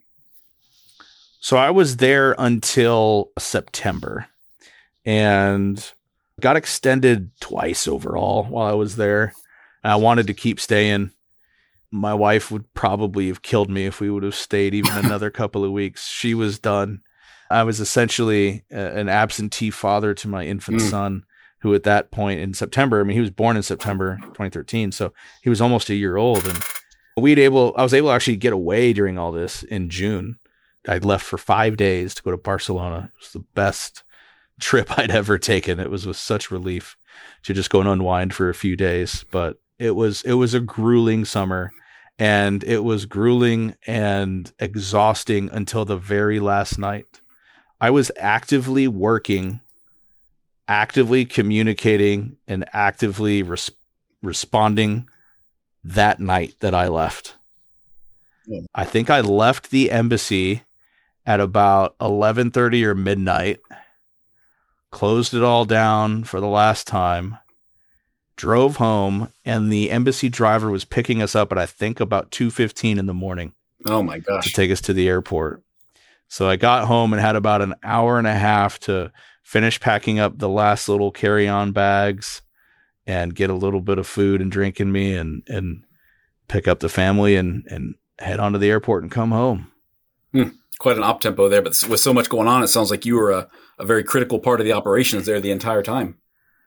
Speaker 2: So I was there until September, and got extended twice overall while I was there. I wanted to keep staying. My wife would probably have killed me if we would have stayed even another couple of weeks. She was done. I was essentially a, an absentee father to my infant mm. son, who at that point in September, I mean, he was born in September twenty thirteen, so he was almost a year old. And we'd able, I was able to actually get away during all this in June. I left for five days to go to Barcelona. It was the best trip I'd ever taken. It was with such relief to just go and unwind for a few days. But it was it was a grueling summer, and it was grueling and exhausting until the very last night. I was actively working, actively communicating, and actively res- responding that night that I left. Yeah. I think I left the embassy at about eleven thirty or midnight, closed it all down for the last time, drove home, and the embassy driver was picking us up at, I think, about two fifteen in the morning.
Speaker 1: Oh my gosh.
Speaker 2: To take us to the airport. So I got home and had about an hour and a half to finish packing up the last little carry-on bags and get a little bit of food and drink in me, and, and pick up the family and, and head on to the airport and come home.
Speaker 1: Hmm. Quite an op tempo there, but with so much going on, it sounds like you were a, a very critical part of the operations there the entire time.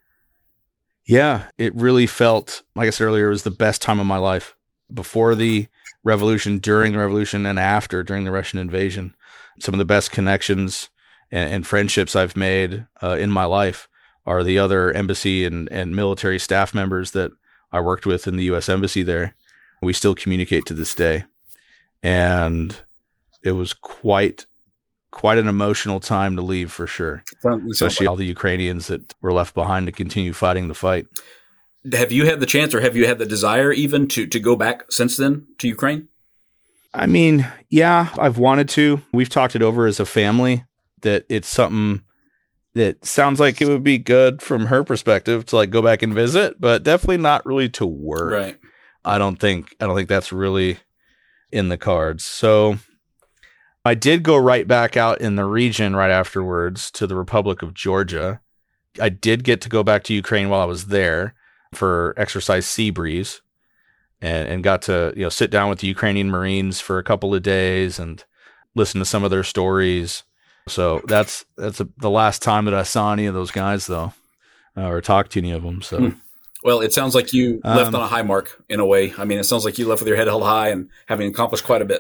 Speaker 2: Yeah, it really felt, like I said earlier, it was the best time of my life. Before the revolution, during the revolution, and after, during the Russian invasion. Some of the best connections and, and friendships I've made uh, in my life are the other embassy and, and military staff members that I worked with in the U S Embassy there. We still communicate to this day. And it was quite quite an emotional time to leave, for sure. Especially all the Ukrainians that were left behind to continue fighting the fight.
Speaker 1: Have you had the chance, or have you had the desire even to, to go back since then to Ukraine?
Speaker 2: I mean, yeah, I've wanted to. We've talked it over as a family that it's something that sounds like it would be good from her perspective to like go back and visit, but definitely not really to work.
Speaker 1: Right.
Speaker 2: I don't think, I don't think that's really in the cards. So I did go right back out in the region right afterwards to the Republic of Georgia. I did get to go back to Ukraine while I was there for Exercise Sea Breeze, and, and got to, you know, sit down with the Ukrainian Marines for a couple of days and listen to some of their stories. So that's that's a, the last time that I saw any of those guys, though, uh, or talked to any of them. So,
Speaker 1: hmm. Well, it sounds like you left
Speaker 2: um,
Speaker 1: on a high mark in a way. I mean, it sounds like you left with your head held high and having accomplished quite a bit.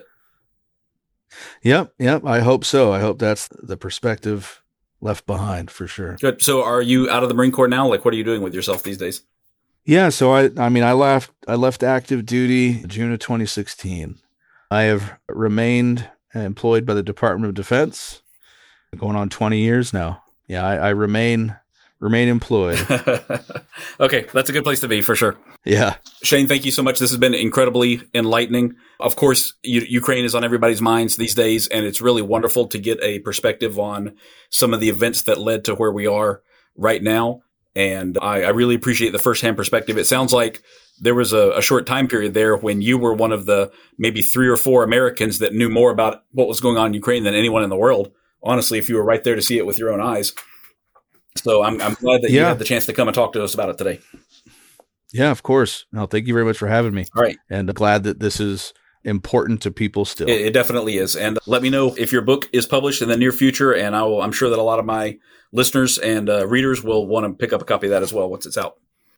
Speaker 2: Yep, yep. I hope so. I hope that's the perspective left behind, for sure.
Speaker 1: Good. So, are you out of the Marine Corps now? Like, what are you doing with yourself these days?
Speaker 2: Yeah, so I, I mean, I left, I left active duty June of twenty sixteen. I have remained employed by the Department of Defense, going on twenty years now. Yeah, I, I remain, remain employed.
Speaker 1: Okay, that's a good place to be, for sure.
Speaker 2: Yeah.
Speaker 1: Shane, thank you so much. This has been incredibly enlightening. Of course, U- Ukraine is on everybody's minds these days, and it's really wonderful to get a perspective on some of the events that led to where we are right now. And I, I really appreciate the firsthand perspective. It sounds like there was a, a short time period there when you were one of the maybe three or four Americans that knew more about what was going on in Ukraine than anyone in the world. Honestly, if you were right there to see it with your own eyes. So I'm, I'm glad that yeah. you had the chance to come and talk to us about it today.
Speaker 2: Yeah, of course. No, thank you very much for having me.
Speaker 1: All right.
Speaker 2: And I'm glad that this is important to people still.
Speaker 1: It, it definitely is. And let me know if your book is published in the near future. And I will, I'm sure that a lot of my listeners and uh, readers will want to pick up a copy of that as well once it's out.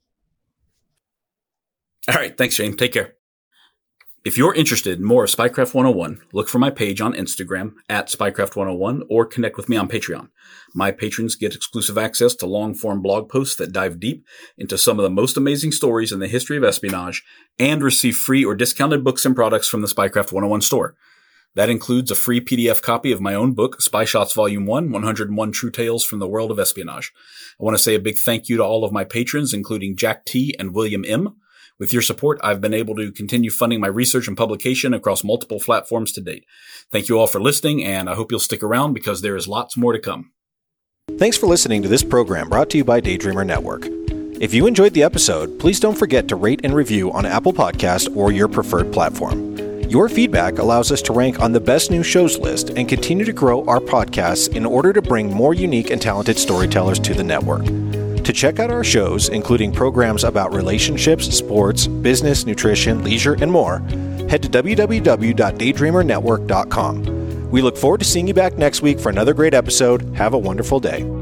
Speaker 1: All right. Thanks, Shane. Take care. If you're interested in more of Spycraft one oh one, look for my page on Instagram at Spycraft one oh one or connect with me on Patreon. My patrons get exclusive access to long-form blog posts that dive deep into some of the most amazing stories in the history of espionage and receive free or discounted books and products from the Spycraft one oh one store. That includes a free P D F copy of my own book, Spy Shots Volume one, one hundred one True Tales from the World of Espionage. I want to say a big thank you to all of my patrons, including Jack T. and William M. With your support, I've been able to continue funding my research and publication across multiple platforms to date. Thank you all for listening, and I hope you'll stick around because there is lots more to come.
Speaker 3: Thanks for listening to this program brought to you by Daydreamer Network. If you enjoyed the episode, please don't forget to rate and review on Apple Podcasts or your preferred platform. Your feedback allows us to rank on the best new shows list and continue to grow our podcasts in order to bring more unique and talented storytellers to the network. To check out our shows, including programs about relationships, sports, business, nutrition, leisure, and more, head to w w w dot daydreamer network dot com. We look forward to seeing you back next week for another great episode. Have a wonderful day.